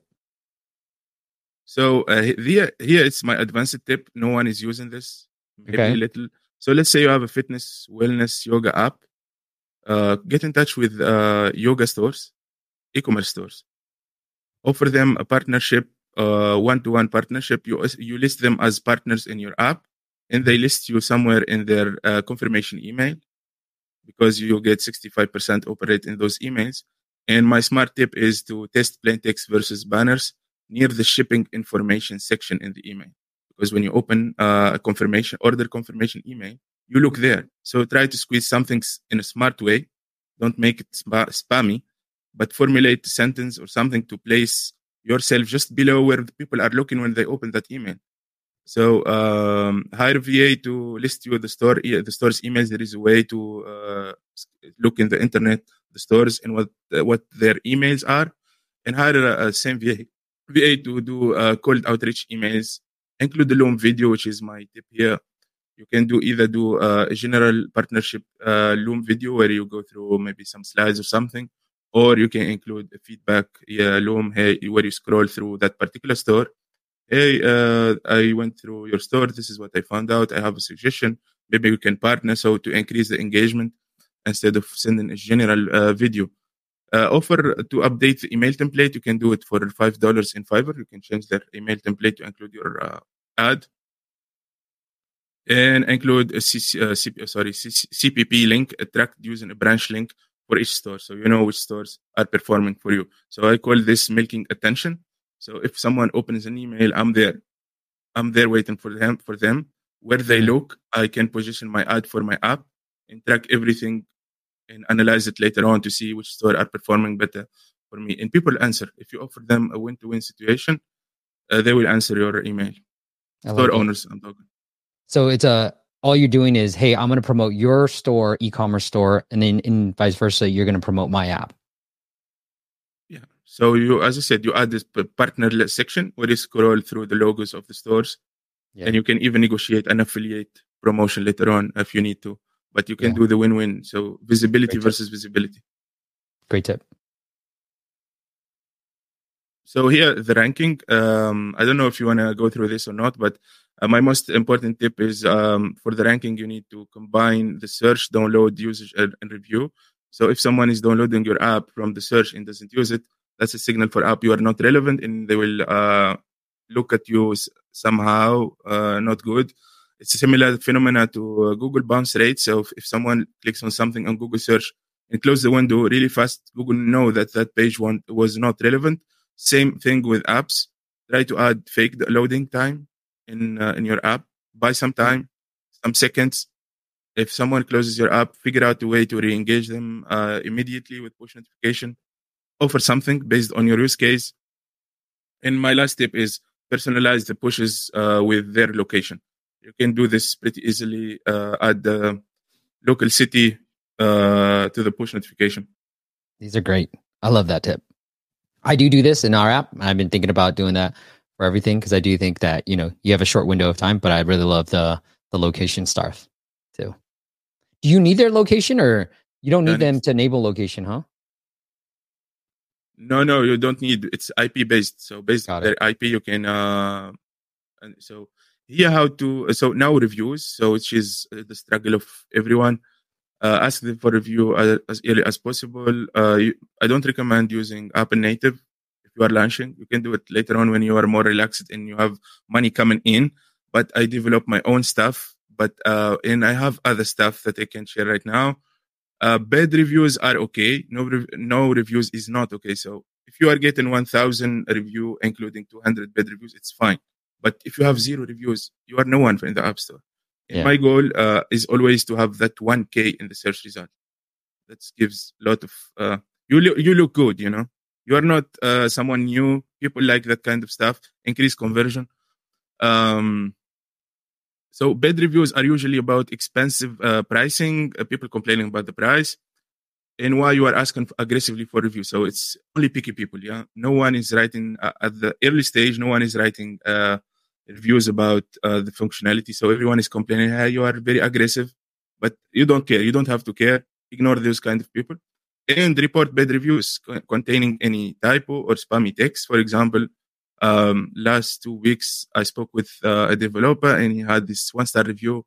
So here it's my advanced tip. No one is using this. Maybe a little. So let's say you have a fitness, wellness, yoga app. Get in touch with yoga stores, e-commerce stores. Offer them a partnership. One-to-one partnership. You list them as partners in your app, and they list you somewhere in their confirmation email, because you get 65% operate in those emails. And my smart tip is to test plain text versus banners near the shipping information section in the email, because when you open a order confirmation email, you look there. So try to squeeze something in a smart way. Don't make it spammy, but formulate a sentence or something to place yourself just below where the people are looking when they open that email. So hire a VA to list you the store's emails. There is a way to look in the internet, the stores, and what their emails are, and hire a same VA to do cold outreach emails. Include the Loom video, which is my tip here. You can either do a general partnership Loom video where you go through maybe some slides or something, or you can include a feedback Loom, hey, where you scroll through that particular store. Hey, I went through your store. This is what I found out. I have a suggestion. Maybe we can partner, so to increase the engagement instead of sending a general video. offer to update the email template. You can do it for $5 in Fiverr. You can change their email template to include your ad and include a CPP link, tracked using a branch link for each store, so you know which stores are performing for you. So I call this milking attention. So if someone opens an email, I'm there waiting for them. Where they look, I can position my ad for my app and track everything and analyze it later on to see which store are performing better for me. And people answer. If you offer them a win-to-win situation, they will answer your email. Store owners, I'm talking. So it's all you're doing is, hey, I'm going to promote your store, e-commerce store, and then in vice versa, you're going to promote my app. Yeah. So you, as I said, you add this partner section where you scroll through the logos of the stores, and you can even negotiate an affiliate promotion later on if you need to. But you can do the win-win. So visibility versus visibility. Great tip. So here, the ranking. I don't know if you want to go through this or not, but my most important tip is for the ranking, you need to combine the search, download, usage, and review. So if someone is downloading your app from the search and doesn't use it, that's a signal for app you are not relevant, and they will look at you somehow not good. It's a similar phenomena to Google bounce rate. So if someone clicks on something on Google search and close the window really fast, Google know that page was not relevant. Same thing with apps. Try to add fake loading time in your app. Buy some time, some seconds. If someone closes your app, figure out a way to re-engage them immediately with push notification. Offer something based on your use case. And my last tip is personalize the pushes with their location. You can do this pretty easily. Add the local city to the push notification. These are great. I love that tip. I do this in our app. I've been thinking about doing that for everything because I do think that, you have a short window of time, but I really love the location stuff too. Do you need their location, or you don't need them to enable location, huh? No, you don't need. It's IP based. So based on their IP, you can. And so here, how to. So now reviews. So which is the struggle of everyone. Ask them for review as early as possible. I don't recommend using Apple Native if you are launching. You can do it later on when you are more relaxed and you have money coming in. But I develop my own stuff. And I have other stuff that I can share right now. Bad reviews are okay. No reviews is not okay. So if you are getting 1,000 review, including 200 bad reviews, it's fine. But if you have 0 reviews, you are no one in the App Store. And my goal is always to have that 1K in the search result. That gives a lot of... you look good, You are not someone new. People like that kind of stuff. Increase conversion. So bad reviews are usually about expensive pricing, people complaining about the price, and why you are asking aggressively for review. So it's only picky people, No one is writing at the early stage. No one is writing reviews about the functionality. So everyone is complaining, hey, you are very aggressive, but you don't care. You don't have to care. Ignore those kind of people. And report bad reviews containing any typo or spammy text. For example, last 2 weeks, I spoke with a developer and he had this 1-star review.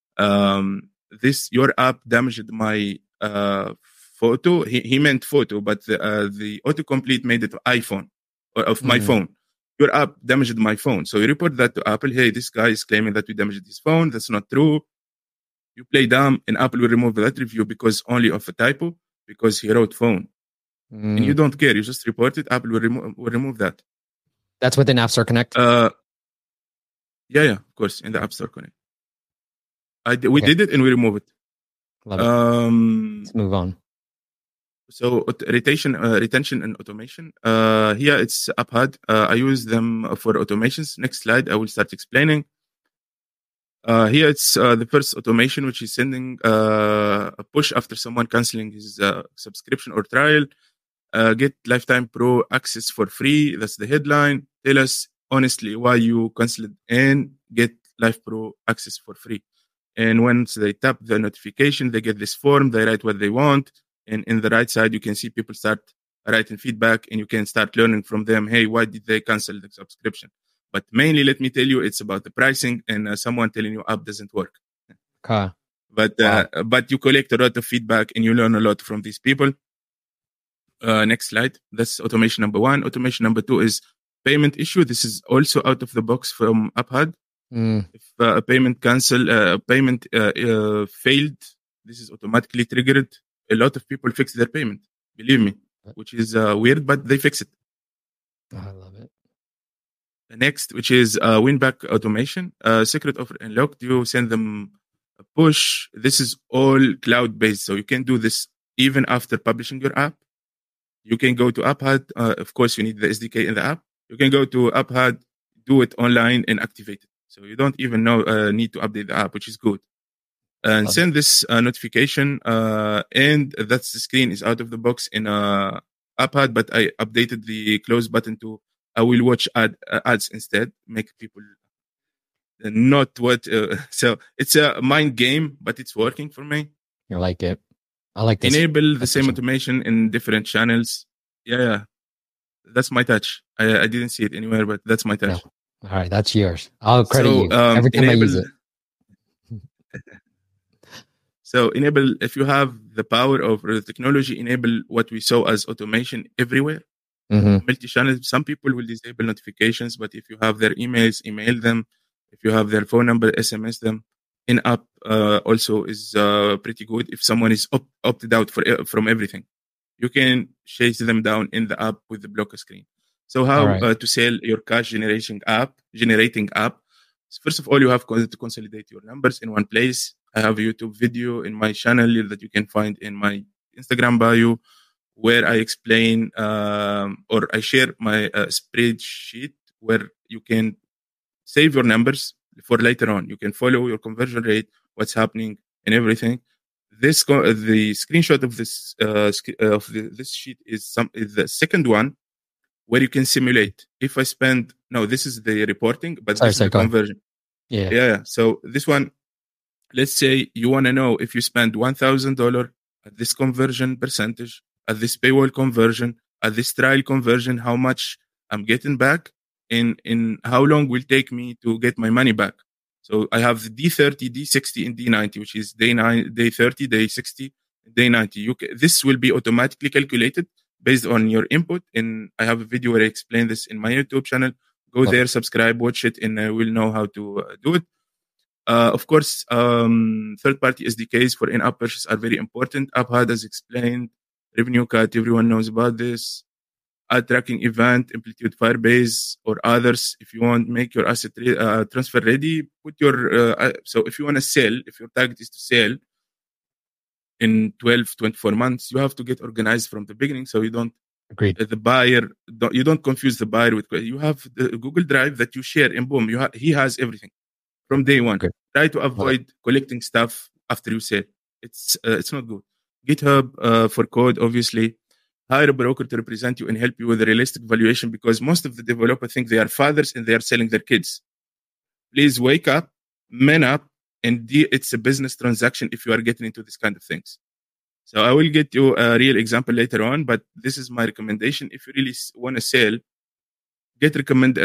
Your app damaged my photo. He meant photo, but the autocomplete made it iPhone or of my phone. Your app damaged my phone. So you report that to Apple. Hey, this guy is claiming that we damaged his phone. That's not true. You play dumb and Apple will remove that review because only of a typo, because he wrote phone. And you don't care. You just report it. Apple will remove that. That's within App Store Connect? Yeah, of course, in the App Store Connect. We did it and we remove it. Love it. Let's move on. So retention and automation. Here it's AppHub. I use them for automations. Next slide, I will start explaining. Here it's the first automation, which is sending a push after someone canceling his subscription or trial. Get Lifetime Pro access for free. That's the headline. Tell us honestly why you canceled and get Life Pro access for free. And once they tap the notification, they get this form. They write what they want. And in the right side, you can see people start writing feedback and you can start learning from them. Hey, why did they cancel the subscription? But mainly, let me tell you, it's about the pricing and someone telling you app doesn't work. Okay. But you collect a lot of feedback and you learn a lot from these people. Next slide. That's automation number 1. Automation number 2 is payment issue. This is also out of the box from AppHub. If a payment failed, this is automatically triggered. A lot of people fix their payment, believe me, which is weird, but they fix it. I love it. The next, which is win-back automation. Secret offer unlocked. You send them a push. This is all cloud-based, so you can do this even after publishing your app. You can go to AppHub. Of course, you need the SDK in the app. You can go to AppHub, do it online, and activate it. So you don't even need to update the app, which is good. And send this notification, and that's the screen is out of the box in AppHub, but I updated the close button to I will watch ads instead, make people not what. So it's a mind game, but it's working for me. You like it? I like this. Enable the same automation in different channels. Yeah. That's my touch. I didn't see it anywhere, but that's my touch. No. All right, that's yours. I'll credit you every time I use it. So enable, if you have the power of the technology, enable what we saw as automation everywhere. Multi-channel. Some people will disable notifications, but if you have their emails, email them. If you have their phone number, SMS them. In-app also is pretty good. If someone is opted out from everything, you can chase them down in the app with the blocker screen. So how to sell your cash generating app? First of all, you have to consolidate your numbers in one place. I have a YouTube video in my channel that you can find in my Instagram bio, where I explain or I share my spreadsheet where you can save your numbers for later on. You can follow your conversion rate, what's happening, and everything. The screenshot of this this sheet is the second one, where you can simulate. If I spend this is the reporting, but this is the conversion. Yeah. So this one, let's say you want to know if you spend $1,000 at this conversion percentage, at this paywall conversion, at this trial conversion, how much I'm getting back, in how long will take me to get my money back. So I have the D30, D60, and D90, which is day 30, day 60, day 90. This will be automatically calculated based on your input. And I have a video where I explain this in my YouTube channel. Go there, subscribe, watch it, and we'll know how to do it. Of course, third-party SDKs for in-app purchase are very important. AppHub has explained. Revenue Cut, everyone knows about this. Ad tracking event, Amplitude, Firebase, or others. If you want, make your asset transfer ready. Put your so if you want to sell, if your target is to sell in 12, 24 months, you have to get organized from the beginning, so you don't. Agreed. The buyer, you don't confuse the buyer with. You have the Google Drive that you share, and boom, he has everything from day one. Good. Try to avoid collecting stuff after you sell. It's not good. GitHub for code, obviously. Hire a broker to represent you and help you with a realistic valuation, because most of the developers think they are fathers and they are selling their kids. Please wake up, man up, and it's a business transaction if you are getting into this kind of things. So I will get you a real example later on, but this is my recommendation. If you really want to sell, get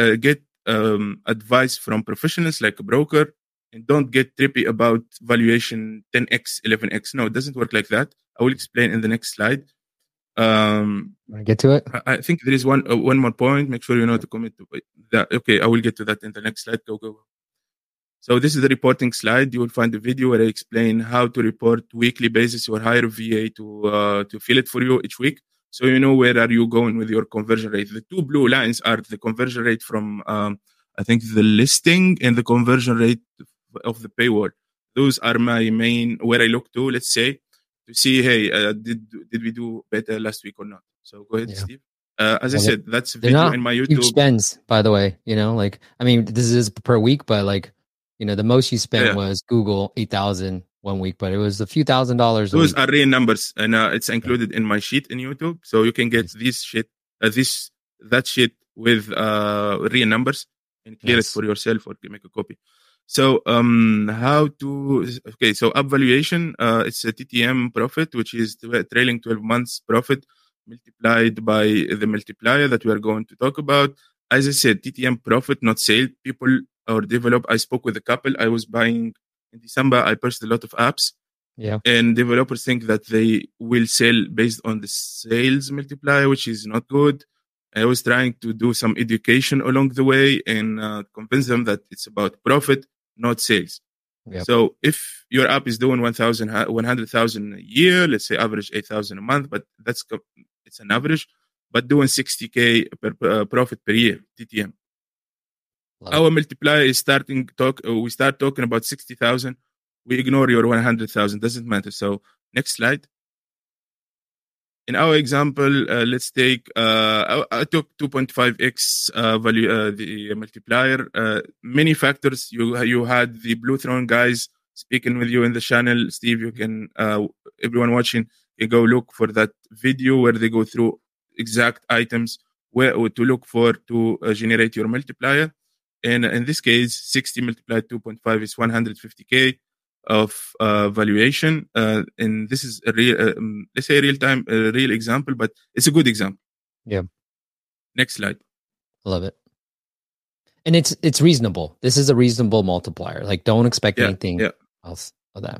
advice from professionals like a broker, and don't get trippy about valuation 10x, 11x. No, it doesn't work like that. I will explain in the next slide. Want to get to it? I think there is one more point. Make sure you know to commit to that. Okay, I will get to that in the next slide. Go. So this is the reporting slide. You will find the video where I explain how to report weekly basis or hire a VA to fill it for you each week, so you know where are you going with your conversion rate. The two blue lines are the conversion rate from I think the listing and the conversion rate of the paywall. Those are my main where I look to. Let's say to see, hey, did we do better last week or not? So go ahead, Steve. As I said, that's a video in my YouTube. Huge spends, by the way. This is per week, but the most you spent was Google, $8,000 1 week, but it was a few $1,000s. Those are real numbers, and it's included in my sheet in YouTube, so you can get that sheet with real numbers and clear it for yourself or make a copy. So so app valuation, it's a TTM profit, which is trailing 12 months profit multiplied by the multiplier that we are going to talk about. As I said, TTM profit, not sale. People or develop. I spoke with a couple. I was buying in December. I purchased a lot of apps. Yeah. And developers think that they will sell based on the sales multiplier, which is not good. I was trying to do some education along the way and convince them that it's about profit, not sales. Yep. So if your app is doing 100,000 a year, let's say average 8,000 a month, but it's an average, but doing 60K per profit per year, TTM. Our multiplier is we start talking about 60,000. We ignore your 100,000, doesn't matter. So next slide. In our example, let's take, I took 2.5x value, the multiplier. Many factors. You had the Blue Throne guys speaking with you in the channel. Steve, you can, everyone watching, you go look for that video where they go through exact items where to look for to generate your multiplier. And in this case, 60 multiplied 2.5 is 150K of valuation. And this is a real, let's say real-time, real example, but it's a good example. Yeah. Next slide. Love it. And it's reasonable. This is a reasonable multiplier. Like, don't expect anything else of that.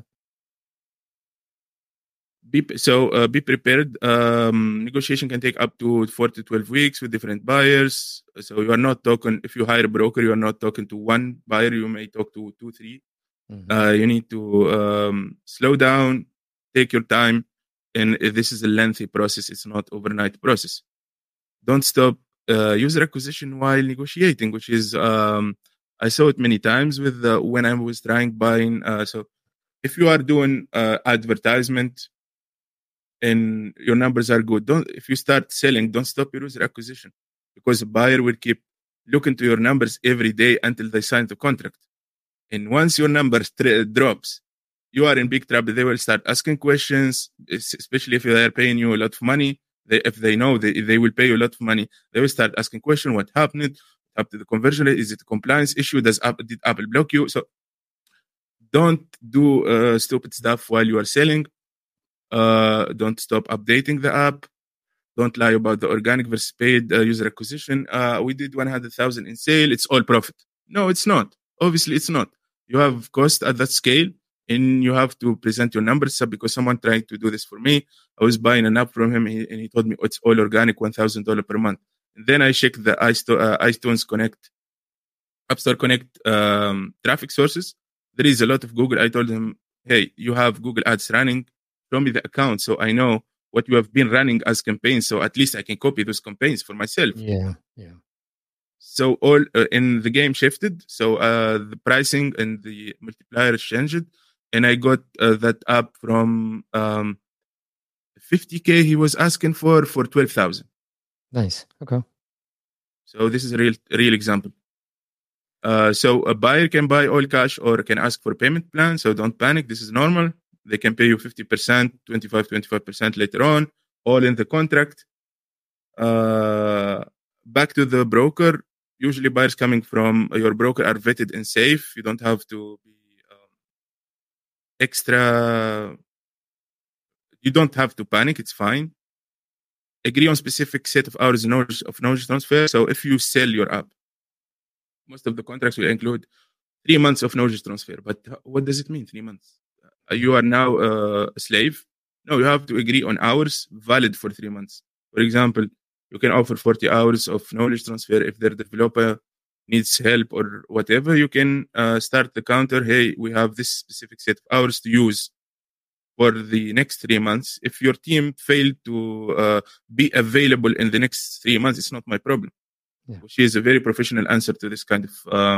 Be prepared. Negotiation can take up to 4 to 12 weeks with different buyers. So you are not talking, if you hire a broker, you are not talking to one buyer. You may talk to 2, 3. You need to slow down, take your time. And this is a lengthy process. It's not overnight process. Don't stop user acquisition while negotiating, which is, I saw it many times with when I was buying. So if you are doing advertisement, and your numbers are good, if you start selling, don't stop your user acquisition, because the buyer will keep looking to your numbers every day until they sign the contract. And once your numbers drops, you are in big trouble. They will start asking questions, especially if they are paying you a lot of money. If they know they will pay you a lot of money, they will start asking questions. What happened? Up to the conversion rate? Is it a compliance issue? Did Apple block you? So don't do stupid stuff while you are selling. Don't stop updating the app. Don't lie about the organic versus paid user acquisition. We did 100,000 in sale. It's all profit. No, it's not. Obviously, it's not. You have cost at that scale, and you have to present your numbers. So because someone tried to do this for me, I was buying an app from him, and he told me it's all organic, $1,000 per month. And then I checked the iTunes Connect, App Store Connect traffic sources. There is a lot of Google. I told him, hey, you have Google Ads running. Show me the account so I know what you have been running as campaigns. So at least I can copy those campaigns for myself. Yeah. So all in the game shifted. So the pricing and the multiplier changed, and I got that up from 50K he was asking for 12,000. Nice. Okay. So this is a real example. So a buyer can buy all cash or can ask for a payment plan. So don't panic. This is normal. They can pay you 50%, 25% later on, all in the contract. Back to the broker. Usually buyers coming from your broker are vetted and safe. You don't have to be extra. You don't have to panic. It's fine. Agree on specific set of hours of knowledge transfer. So if you sell your app, most of the contracts will include 3 months of knowledge transfer. But what does it mean, 3 months? You are now a slave? No, you have to agree on hours valid for 3 months. For example, you can offer 40 hours of knowledge transfer. If their developer needs help or whatever, you can start the counter. Hey, we have this specific set of hours to use for the next 3 months. If your team failed to be available in the next 3 months, it's not my problem. Yeah. Which is a very professional answer to this kind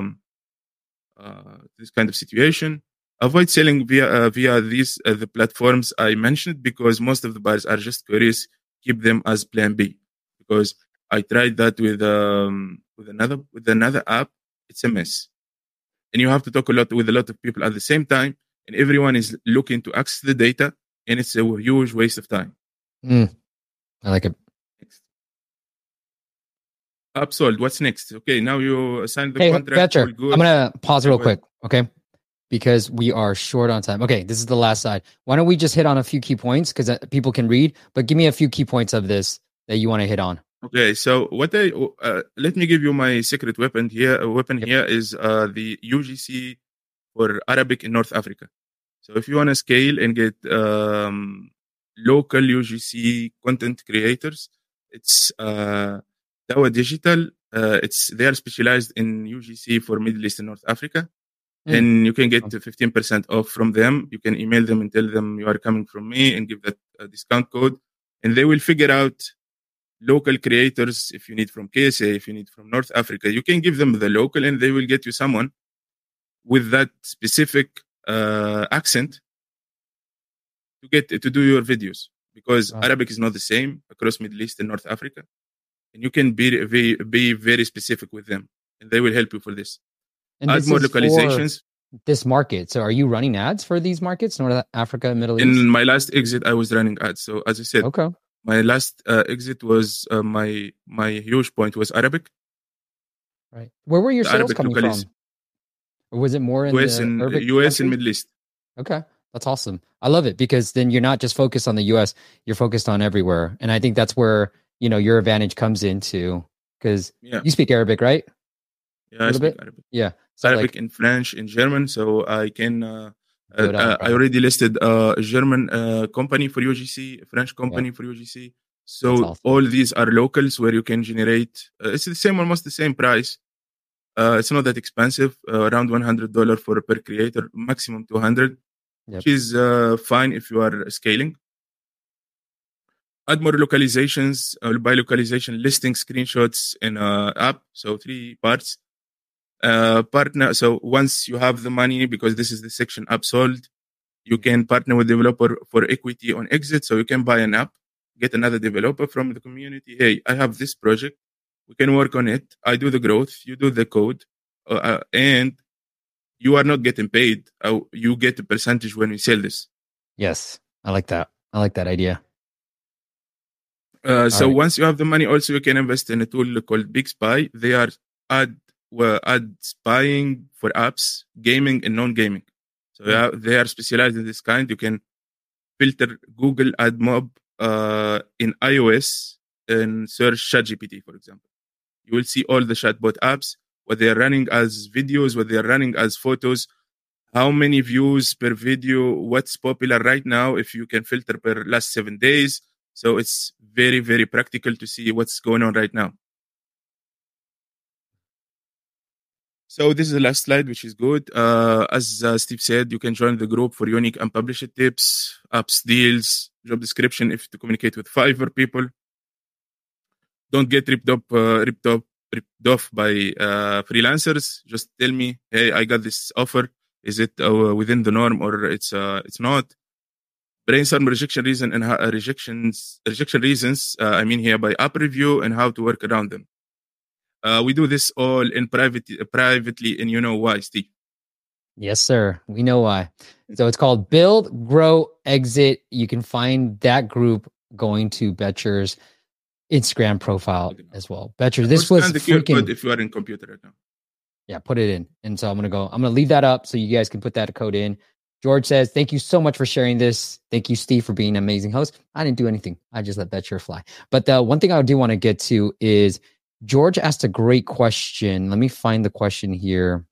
of situation. Avoid selling via these the platforms I mentioned, because most of the buyers are just curious. Keep them as plan B, because I tried that with another app. It's a mess, and you have to talk with a lot of people at the same time, and everyone is looking to access the data, and it's a huge waste of time. I like it. Next. App sold. What's next? Okay, now you signed the contract. I'm gonna pause real quick, okay? Because we are short on time. Okay, this is the last slide. Why don't we just hit on a few key points, because people can read, but give me a few key points of this that you want to hit on. Okay, so let me give you my secret weapon here. Here is the UGC for Arabic in North Africa. So if you want to scale and get local UGC content creators, it's Dawa Digital. They are specialized in UGC for Middle East and North Africa. And you can get 15% off from them. You can email them and tell them you are coming from me and give that discount code. And they will figure out local creators. If you need from KSA, if you need from North Africa, you can give them the local and they will get you someone with that specific accent to do your videos. Because Arabic is not the same across Middle East and North Africa. And you can be very specific with them. And they will help you for this. And add more localizations. This market. So are you running ads for these markets, North Africa, Middle East? In my last exit, I was running ads. So as I said, my last exit was my huge point was Arabic. Right. Where were your sales coming from? Or was it more in US the and US and Middle East? Okay. That's awesome. I love it because then you're not just focused on the US, you're focused on everywhere. And I think that's where, your advantage comes into because you speak Arabic, right? Yeah, I speak Arabic. Yeah. So Arabic and French and German. So I can, I already listed a German company for UGC, a French company for UGC. So awesome. All these are locals where you can generate, it's almost the same price. It's not that expensive, around $100 per creator, maximum 200, which is fine if you are scaling. Add more localizations, by localization, listing screenshots in an app. So 3 parts. Partner. So once you have the money, because this is the section app sold, you can partner with developer for equity on exit. So you can buy an app, get another developer from the community. Hey, I have this project. We can work on it. I do the growth. You do the code. And you are not getting paid. You get a percentage when we sell this. Yes. I like that. I like that idea. Once you have the money, also you can invest in a tool called Big Spy. They are ad spying for apps, gaming and non-gaming. So they are specialized in this kind. You can filter Google AdMob in iOS and search ChatGPT, for example. You will see all the chatbot apps, what they are running as videos, what they are running as photos, how many views per video, what's popular right now, if you can filter per last 7 days. So it's very, very practical to see what's going on right now. So this is the last slide, which is good. As Steve said, you can join the group for unique unpublished tips, apps, deals, job description if to communicate with Fiverr people. Don't get ripped off by freelancers. Just tell me, hey, I got this offer. Is it within the norm or it's not? Brainstorm rejection reason and rejection reasons. I mean here by app review and how to work around them. We do this all in privately, and you know why, Steve? Yes, sir. We know why. So it's called Build, Grow, Exit. You can find that group going to Betcher's Instagram profile as well. Betcher, this was freaking... if you are in computer right now. Yeah, put it in. And so I'm going to leave that up so you guys can put that code in. George says, thank you so much for sharing this. Thank you, Steve, for being an amazing host. I didn't do anything. I just let Betcher fly. But the one thing I do want to get to is George asked a great question. Let me find the question here.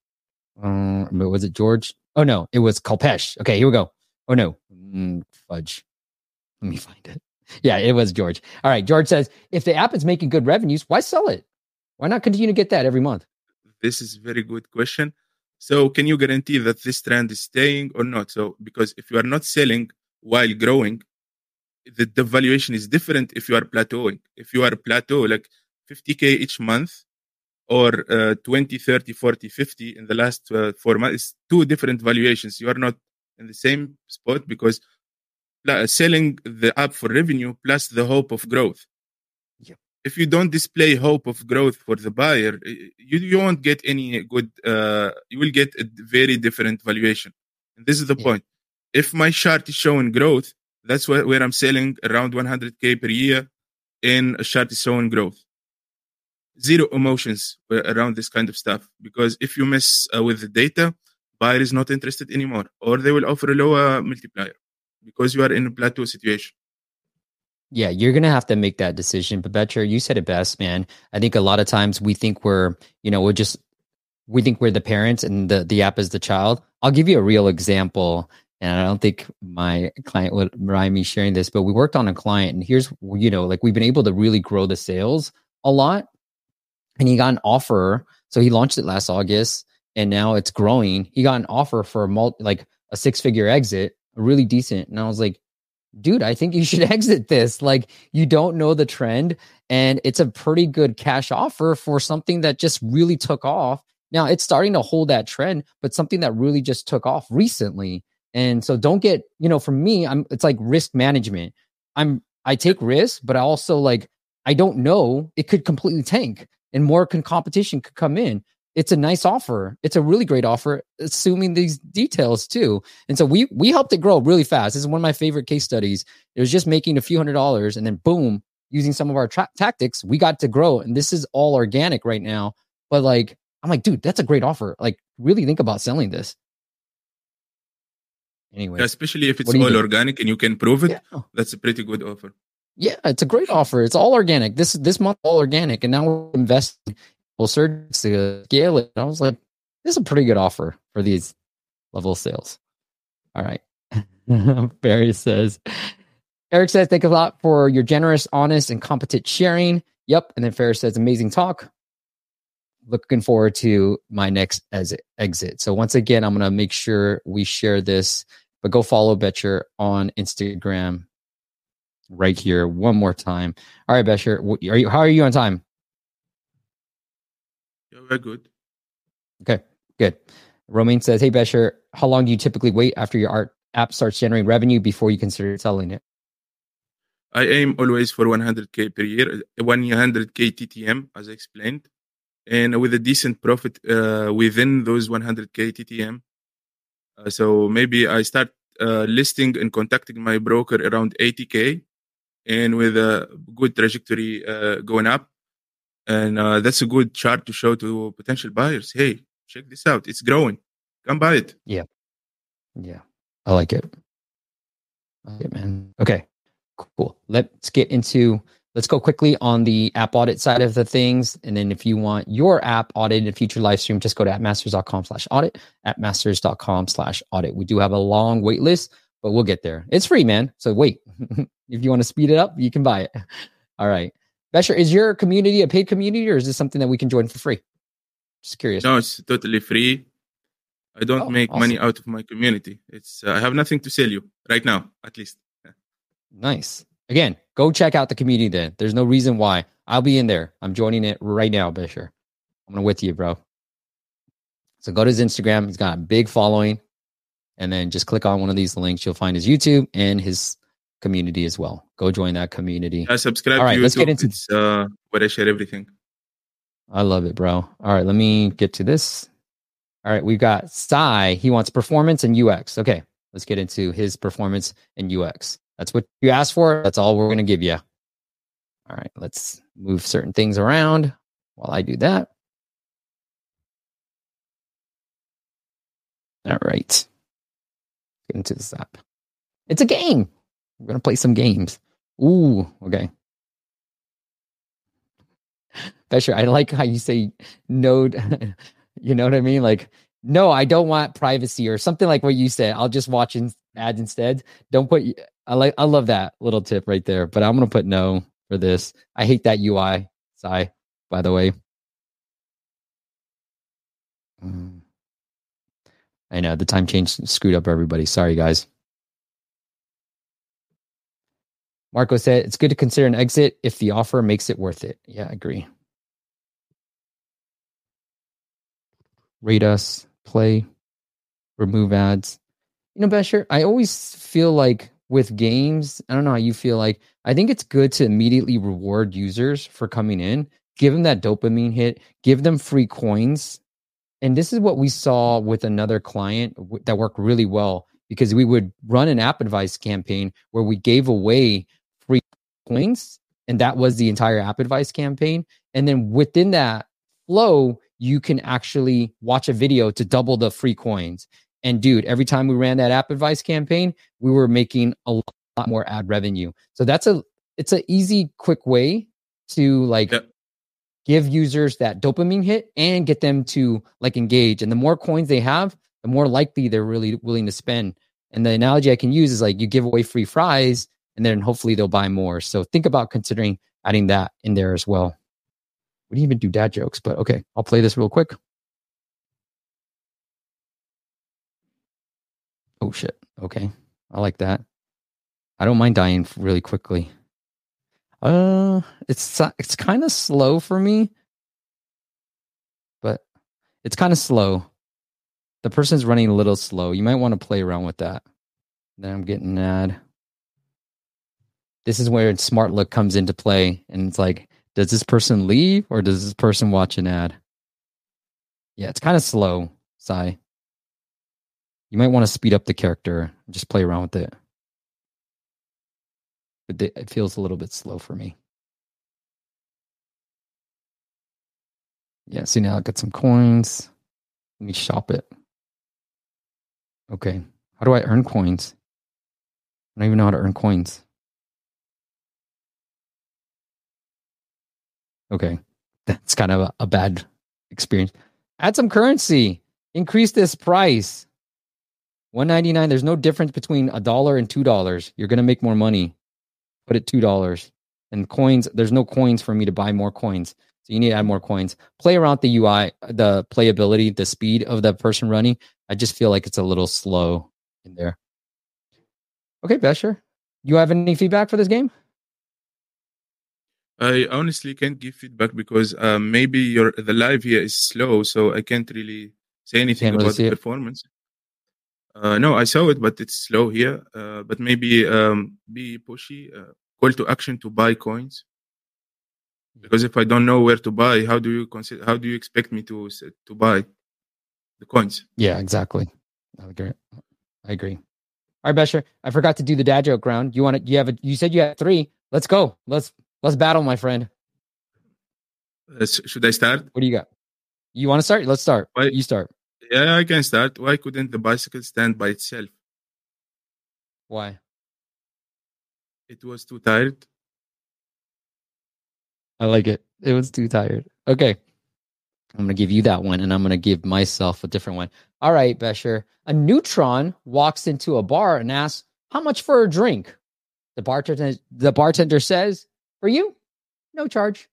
Was it George? Oh, no, it was Kalpesh. Okay, here we go. Oh, no. Fudge. Let me find it. Yeah, it was George. All right, George says, if the app is making good revenues, why sell it? Why not continue to get that every month? This is a very good question. So can you guarantee that this trend is staying or not? So because if you are not selling while growing, the valuation is different if you are plateauing. If you are plateau, like 50K each month or 20, 30, 40, 50 in the last 4 months, it's 2 different valuations. You are not in the same spot because selling the app for revenue plus the hope of growth. Yep. If you don't display hope of growth for the buyer, you won't get any good, you will get a very different valuation. And this is the point. If my chart is showing growth, that's where I'm selling around 100K per year, and a chart is showing growth. Zero emotions around this kind of stuff, because if you mess with the data, buyer is not interested anymore, or they will offer a lower multiplier because you are in a plateau situation. Yeah, you're going to have to make that decision. But Betcher, you said it best, man. I think a lot of times we think we think we're the parents and the app is the child. I'll give you a real example. and I don't think my client would mind me sharing this, but we worked on a client, and here's, like we've been able to really grow the sales a lot. And he got an offer. So he launched it last August, and now it's growing. He got an offer for a 6-figure exit, really decent. And I was like, dude, I think you should exit this. Like, you don't know the trend, and it's a pretty good cash offer for something that just really took off. Now it's starting to hold that trend, but something that really just took off recently. And so don't get, for me, it's like risk management. I take risks, but I also I don't know, it could completely tank and more competition could come in. It's a nice offer. It's a really great offer, assuming these details too. And so we helped it grow really fast. This is one of my favorite case studies. It was just making a few $100s, and then boom, using some of our tactics, we got to grow. And this is all organic right now. But I'm like, dude, that's a great offer. Really think about selling this. Anyway, especially if it's all organic and you can prove it, yeah. That's a pretty good offer. Yeah, it's a great offer. It's all organic. This month, all organic, and now we're investing surge to scale it. And I was like, this is a pretty good offer for these level sales. All right. Barry says, Eric says, thank you a lot for your generous, honest, and competent sharing. Yep. And then Ferris says, amazing talk. Looking forward to my next exit. So once again, I'm going to make sure we share this, but go follow Betcher on Instagram right here one more time. All right, Betcher, how are you on time? Yeah, we're good. Okay, good. Romaine says, hey, Betcher, how long do you typically wait after your app starts generating revenue before you consider selling it? I aim always for 100K per year, 100K TTM, as I explained, and with a decent profit within those 100K TTM. So maybe I start listing and contacting my broker around 80K, and with a good trajectory going up. And that's a good chart to show to potential buyers. Hey, check this out. It's growing. Come buy it. Yeah. Yeah. I like it. Man. Okay, cool. Let's go quickly on the app audit side of the things. And then if you want your app audited in a future live stream, just go to appmasters.com/audit, appmasters.com/audit. We do have a long wait list, but we'll get there. It's free, man. So wait, if you want to speed it up, you can buy it. All right. Betcher, is your community a paid community, or is this something that we can join for free? Just curious. No, it's totally free. I don't make money out of my community. It's I have nothing to sell you right now, at least. Nice. Again, go check out the community then. There's no reason why. I'll be in there. I'm joining it right now, Betcher. I'm with you, bro. So go to his Instagram. He's got a big following. And then just click on one of these links. You'll find his YouTube and his community as well. Go join that community. I subscribe All right, to YouTube. Let's get into it's where I share everything. I love it, bro. All right, let me get to this. All right, we've got Sai. He wants performance and UX. Okay, let's get into his performance and UX. That's what you asked for. That's all we're going to give you. All right, let's move certain things around while I do that. All right. Get into this app. It's a game. We're going to play some games. Ooh, okay. Betcher, I like how you say no. You know what I mean? No, I don't want privacy or something like what you said. I'll just watch ads instead. Don't put. I love that little tip right there. But I'm gonna put no for this. I hate that UI, Sai. By the way, I know the time change screwed up everybody. Sorry, guys. Marco said it's good to consider an exit if the offer makes it worth it. Yeah, I agree. Rate us, play, remove ads. Betcher, I always feel like with games, I don't know how you feel like, I think it's good to immediately reward users for coming in, give them that dopamine hit, give them free coins. And this is what we saw with another client that worked really well, because we would run an app advice campaign where we gave away free coins, and that was the entire app advice campaign. And then within that flow, you can actually watch a video to double the free coins. And dude, every time we ran that app advice campaign, we were making a lot more ad revenue. So it's an easy, quick way to give users that dopamine hit and get them to engage. And the more coins they have, the more likely they're really willing to spend And the analogy I can use is like you give away free fries and then hopefully they'll buy more. So think about considering adding that in there as well. We didn't even do dad jokes, but okay, I'll play this real quick. Oh shit. Okay. I like that. I don't mind dying really quickly. It's kind of slow for me, but it's kind of slow. The person's running a little slow. You might want to play around with that. Then I'm getting an ad. This is where smart look comes into play, and it's like, does this person leave or does this person watch an ad? Yeah, it's kind of slow, Sai. You might want to speed up the character and just play around with it. But it feels a little bit slow for me. Yeah, see now I got some coins. Let me shop it. Okay. How do I earn coins? I don't even know how to earn coins. Okay. That's kind of a bad experience. Add some currency. Increase this price. $1.99. There's no difference between $1 and $2. You're going to make more money. Put it $2. And coins, there's no coins for me to buy more coins. So you need to add more coins. Play around with the UI, the playability, the speed of the person running. I just feel like it's a little slow in there. Okay, Besher. You have any feedback for this game? I honestly can't give feedback because maybe the live here is slow, so I can't really say anything about the performance. No, I saw it, but it's slow here. But maybe be pushy. Call to action to buy coins. Because if I don't know where to buy, how do you expect me to buy the coins? Yeah, exactly. I agree. All right, Besher. I forgot to do the dad joke round. You said you had 3. Let's go. Let's battle, my friend. Should I start? What do you got? You want to start? Let's start. You start. Yeah, I can start. Why couldn't the bicycle stand by itself? Why? It was too tired. I like it. It was too tired. Okay. I'm going to give you that one, and I'm going to give myself a different one. All right, Besher. A neutron walks into a bar and asks, how much for a drink? The bartender says, for you, no charge.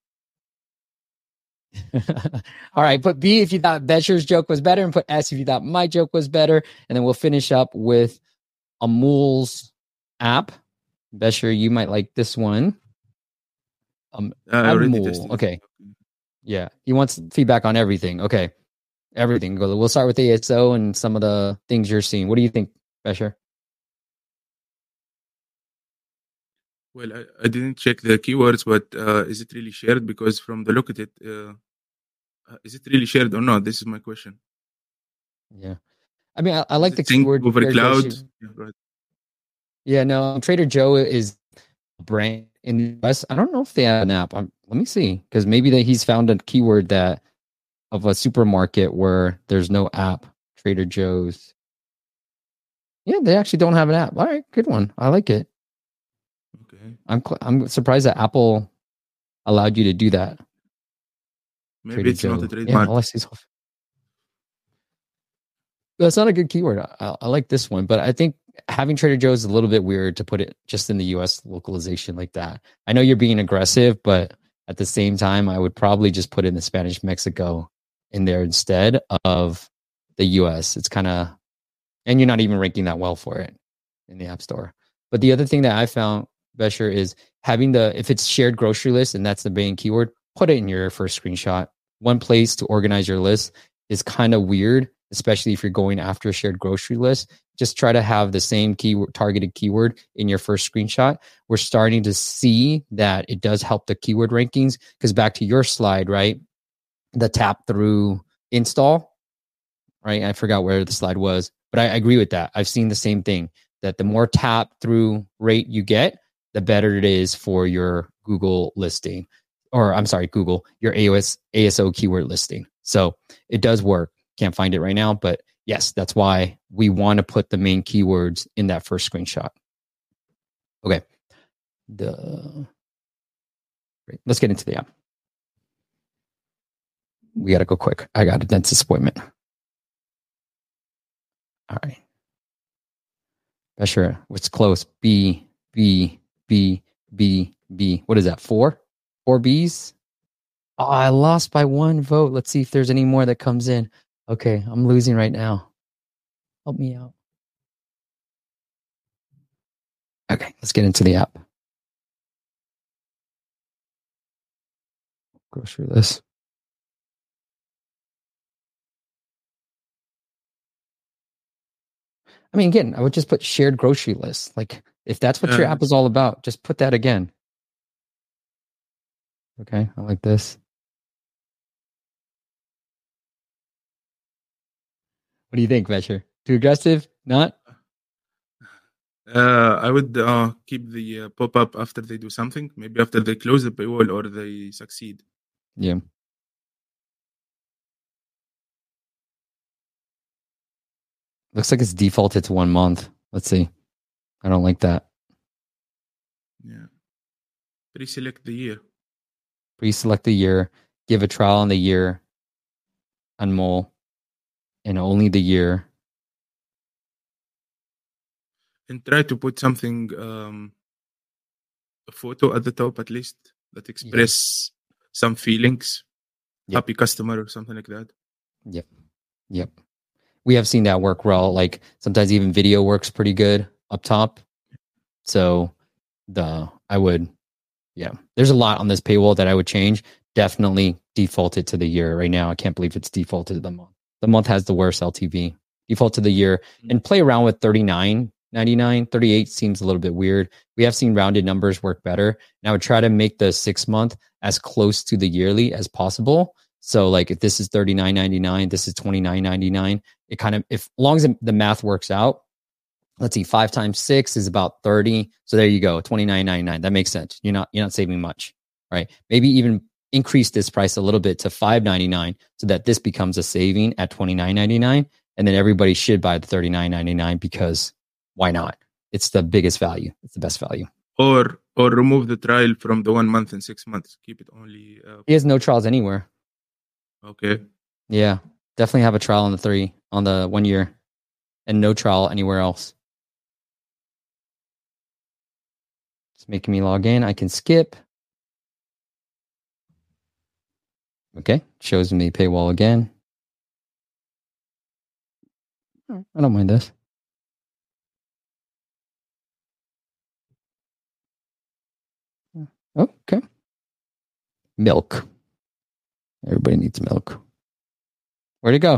All right, put B if you thought Besher's joke was better, and put S if you thought my joke was better. And then we'll finish up with Amul's app. Besher, you might like this one. Amul. Okay. Yeah. He wants feedback on everything. Okay. Everything. We'll start with ASO and some of the things you're seeing. What do you think, Besher? Well, I didn't check the keywords, but is it really shared? Because from the look at it, is it really shared or not? This is my question. Yeah. I mean, I like the keyword. Over cloud. Yeah, no, Trader Joe is a brand in the US. I don't know if they have an app. Let me see, because maybe he's found a keyword that of a supermarket where there's no app. Trader Joe's. Yeah, they actually don't have an app. All right, good one. I like it. Okay. I'm surprised that Apple allowed you to do that. Maybe Trader it's Joe. Not a trademark. Yeah, that's not a good keyword. I like this one, but I think having Trader Joe's is a little bit weird to put it just in the US localization like that. I know you're being aggressive, but at the same time, I would probably just put in the Spanish Mexico in there instead of the US. It's kind of, and you're not even ranking that well for it in the App Store. But the other thing that I found, Besher, is having if it's shared grocery list and that's the main keyword, put it in your first screenshot. One place to organize your list is kind of weird, especially if you're going after a shared grocery list. Just try to have the same targeted keyword in your first screenshot. We're starting to see that it does help the keyword rankings, because back to your slide, right? The tap through install, right? I forgot where the slide was, but I agree with that. I've seen the same thing, that the more tap through rate you get, the better it is for your Google listing, or I'm sorry, Google, your ASO keyword listing. So it does work. Can't find it right now, but yes, that's why we want to put the main keywords in that first screenshot. Okay. Great. Let's get into the app. We got to go quick. I got a dentist appointment. All right. Besher, what's close? B, B, B, B, B. What is that? 4? 4 Bs? Oh, I lost by 1 vote. Let's see if there's any more that comes in. Okay, I'm losing right now. Help me out. Okay, let's get into the app. Grocery list. I mean, again, I would just put shared grocery list. Like, if that's what your app is all about, just put that again. Okay, I like this. What do you think, Vesher? Too aggressive? Not? I would keep the pop-up after they do something, maybe after they close the paywall or they succeed. Yeah. Looks like it's defaulted to 1 month. Let's see. I don't like that. Yeah. Pre-select the year. Pre-select the year. Give a trial on the year. Unmole. And only the year. And try to put something, a photo at the top at least, that express some feelings. Yep. Happy customer or something like that. Yep. We have seen that work well. Like sometimes even video works pretty good up top. So there's a lot on this paywall that I would change. Definitely default it to the year. Right now, I can't believe it's defaulted to the month. The month has the worst LTV. Default to the year and play around with $39.99. 38 seems a little bit weird. We have seen rounded numbers work better. And I would try to make the 6 month as close to the yearly as possible. So like if this is $39.99, this is $29.99. It kind of, as long as the math works out, let's see, 5 times 6 is about 30. So there you go, $29.99. That makes sense. You're not saving much, right? Maybe even increase this price a little bit to $5.99 so that this becomes a saving at $29.99. And then everybody should buy the $39.99 because why not? It's the biggest value. It's the best value. Or remove the trial from the 1 month and 6 months. Keep it only. He has no trials anywhere. Okay. Yeah, definitely have a trial on the 1 year, and no trial anywhere else. It's making me log in. I can skip. Okay, shows me paywall again. I don't mind this. Okay. Milk. Everybody needs milk. Where'd it go?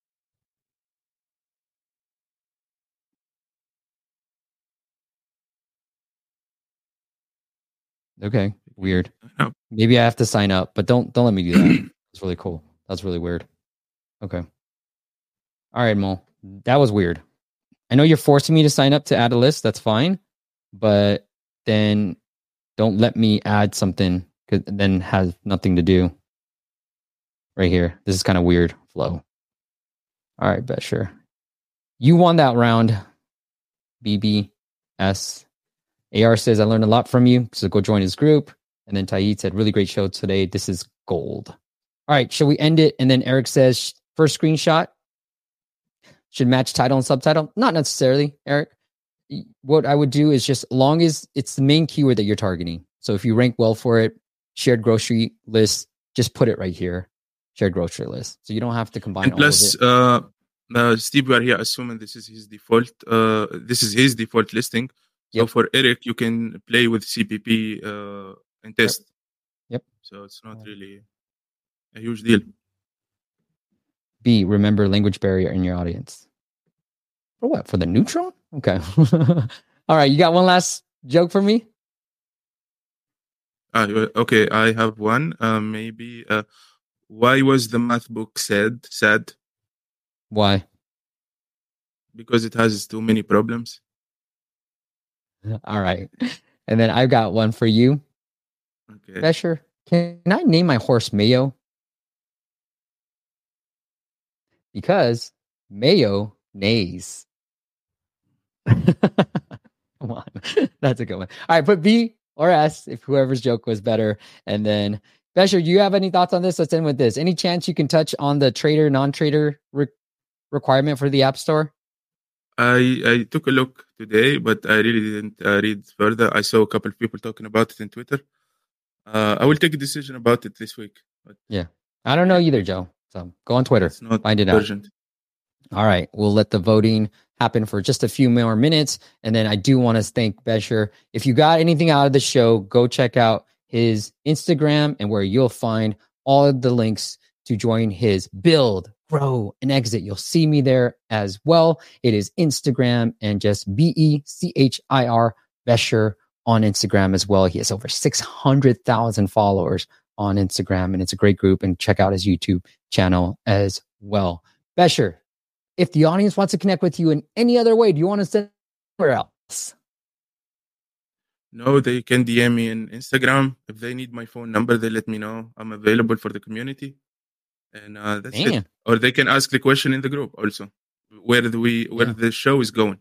Okay, weird. Maybe I have to sign up, but don't let me do that. It's really cool. That's really weird. Okay. All right, Mo. That was weird. I know you're forcing me to sign up to add a list. That's fine, but then don't let me add something because then has nothing to do. Right here. This is kind of weird flow. All right, bet sure. You won that round. BBS. AR says, I learned a lot from you, so go join his group. And then Taid said, really great show today. This is gold. All right, shall we end it? And then Eric says, first screenshot should match title and subtitle. Not necessarily, Eric. What I would do is just, long as it's the main keyword that you're targeting. So if you rank well for it, shared grocery list, just put it right here. Shared grocery list. So you don't have to combine and plus, all of it. Steve, we are here assuming this is his default. This is his default listing. So for Eric, you can play with CPP and test. Yep. So it's not really a huge deal. B, remember language barrier in your audience. For what? For the neutron? Okay. All right. You got one last joke for me? Okay. I have one. Maybe. Why was the math book sad? Why? Because it has too many problems. All right. And then I've got one for you. Okay. Besher, can I name my horse Mayo? Because Mayo neighs. Come on. That's a good one. All right, put B or S if whoever's joke was better. And then, Besher, do you have any thoughts on this? Let's end with this. Any chance you can touch on the trader, non-trader requirement for the App Store? I took a look today, but I really didn't read further. I saw a couple of people talking about it on Twitter. I will take a decision about it this week. But Yeah. I don't know either, Joe. So go on Twitter. it's not Find it out. urgent. All right. We'll let the voting happen for just a few more minutes. And then I do want to thank Besher. If you got anything out of the show, go check out his Instagram and where you'll find all of the links to join his Build, Grow, and Exit. You'll see me there as well. It is Instagram and just BECHIR Besher on Instagram as well. He has over 600,000 followers on Instagram, and it's a great group. And check out his YouTube channel as well. Besher, if the audience wants to connect with you in any other way, do you want to send anywhere else? No, they can DM me on Instagram. If they need my phone number, they let me know. I'm available for the community. And that's it. Or they can ask the question in the group also. Where the show is going.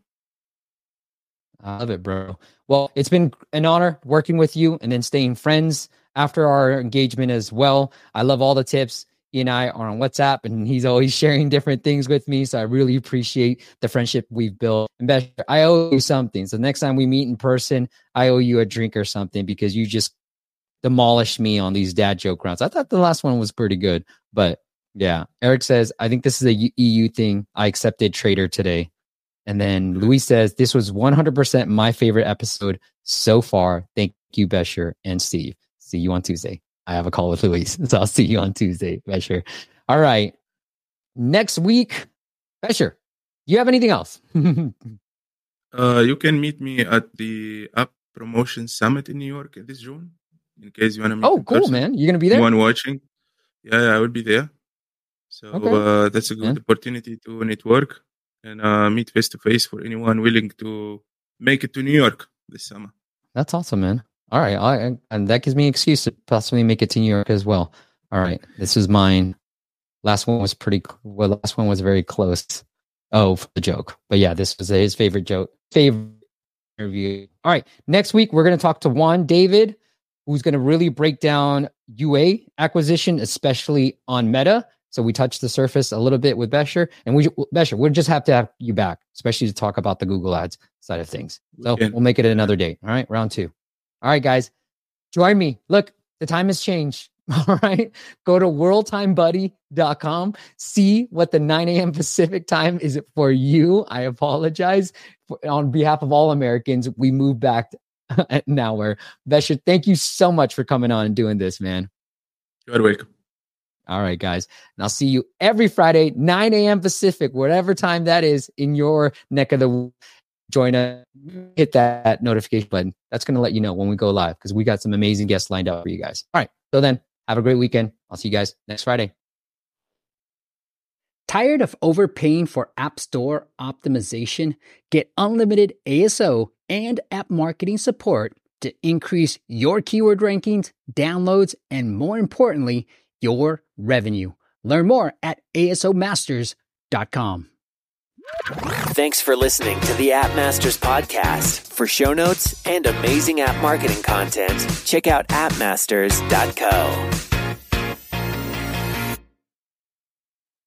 I love it, bro. Well, it's been an honor working with you and then staying friends after our engagement as well. I love all the tips. He and I are on WhatsApp, and he's always sharing different things with me. So I really appreciate the friendship we've built. And Besher, I owe you something. So next time we meet in person, I owe you a drink or something because you just demolished me on these dad joke rounds. I thought the last one was pretty good, but yeah. Eric says, I think this is a EU thing. I accepted Trader today. And then Luis says, this was 100% my favorite episode so far. Thank you, Besher and Steve. See you on Tuesday. I have a call with Luis, so I'll see you on Tuesday, Besher. All right. Next week, Besher, do you have anything else? You can meet me at the App Promotion Summit in New York this June, in case you want to meet. Oh, cool, person. Man. You're going to be there? Anyone watching? Yeah, I will be there. So that's a good opportunity to network and meet face-to-face for anyone willing to make it to New York this summer. That's awesome, man. All right. And that gives me an excuse to possibly make it to New York as well. All right. This is mine. Last one was last one was very close. Oh, for the joke. But yeah, this was his favorite interview. All right. Next week, we're going to talk to Juan David, who's going to really break down UA acquisition, especially on Meta. So we touched the surface a little bit with Besher, and Besher, we'll just have to have you back, especially to talk about the Google Ads side of things. So we'll make it another date. All right. Round 2. All right, guys, join me. Look, the time has changed. All right. Go to worldtimebuddy.com. See what the 9 a.m. Pacific time is for you. I apologize on behalf of all Americans. We move back an hour. Besher, thank you so much for coming on and doing this, man. You're welcome. All right, guys. And I'll see you every Friday, 9 a.m. Pacific, whatever time that is in your neck of the woods. Join us, hit that notification button. That's going to let you know when we go live because we got some amazing guests lined up for you guys. All right. So then, have a great weekend. I'll see you guys next Friday. Tired of overpaying for App Store optimization? Get unlimited ASO and app marketing support to increase your keyword rankings, downloads, and more importantly, your revenue. Learn more at asomasters.com. Thanks for listening to the App Masters podcast. For show notes and amazing app marketing content, check out appmasters.co.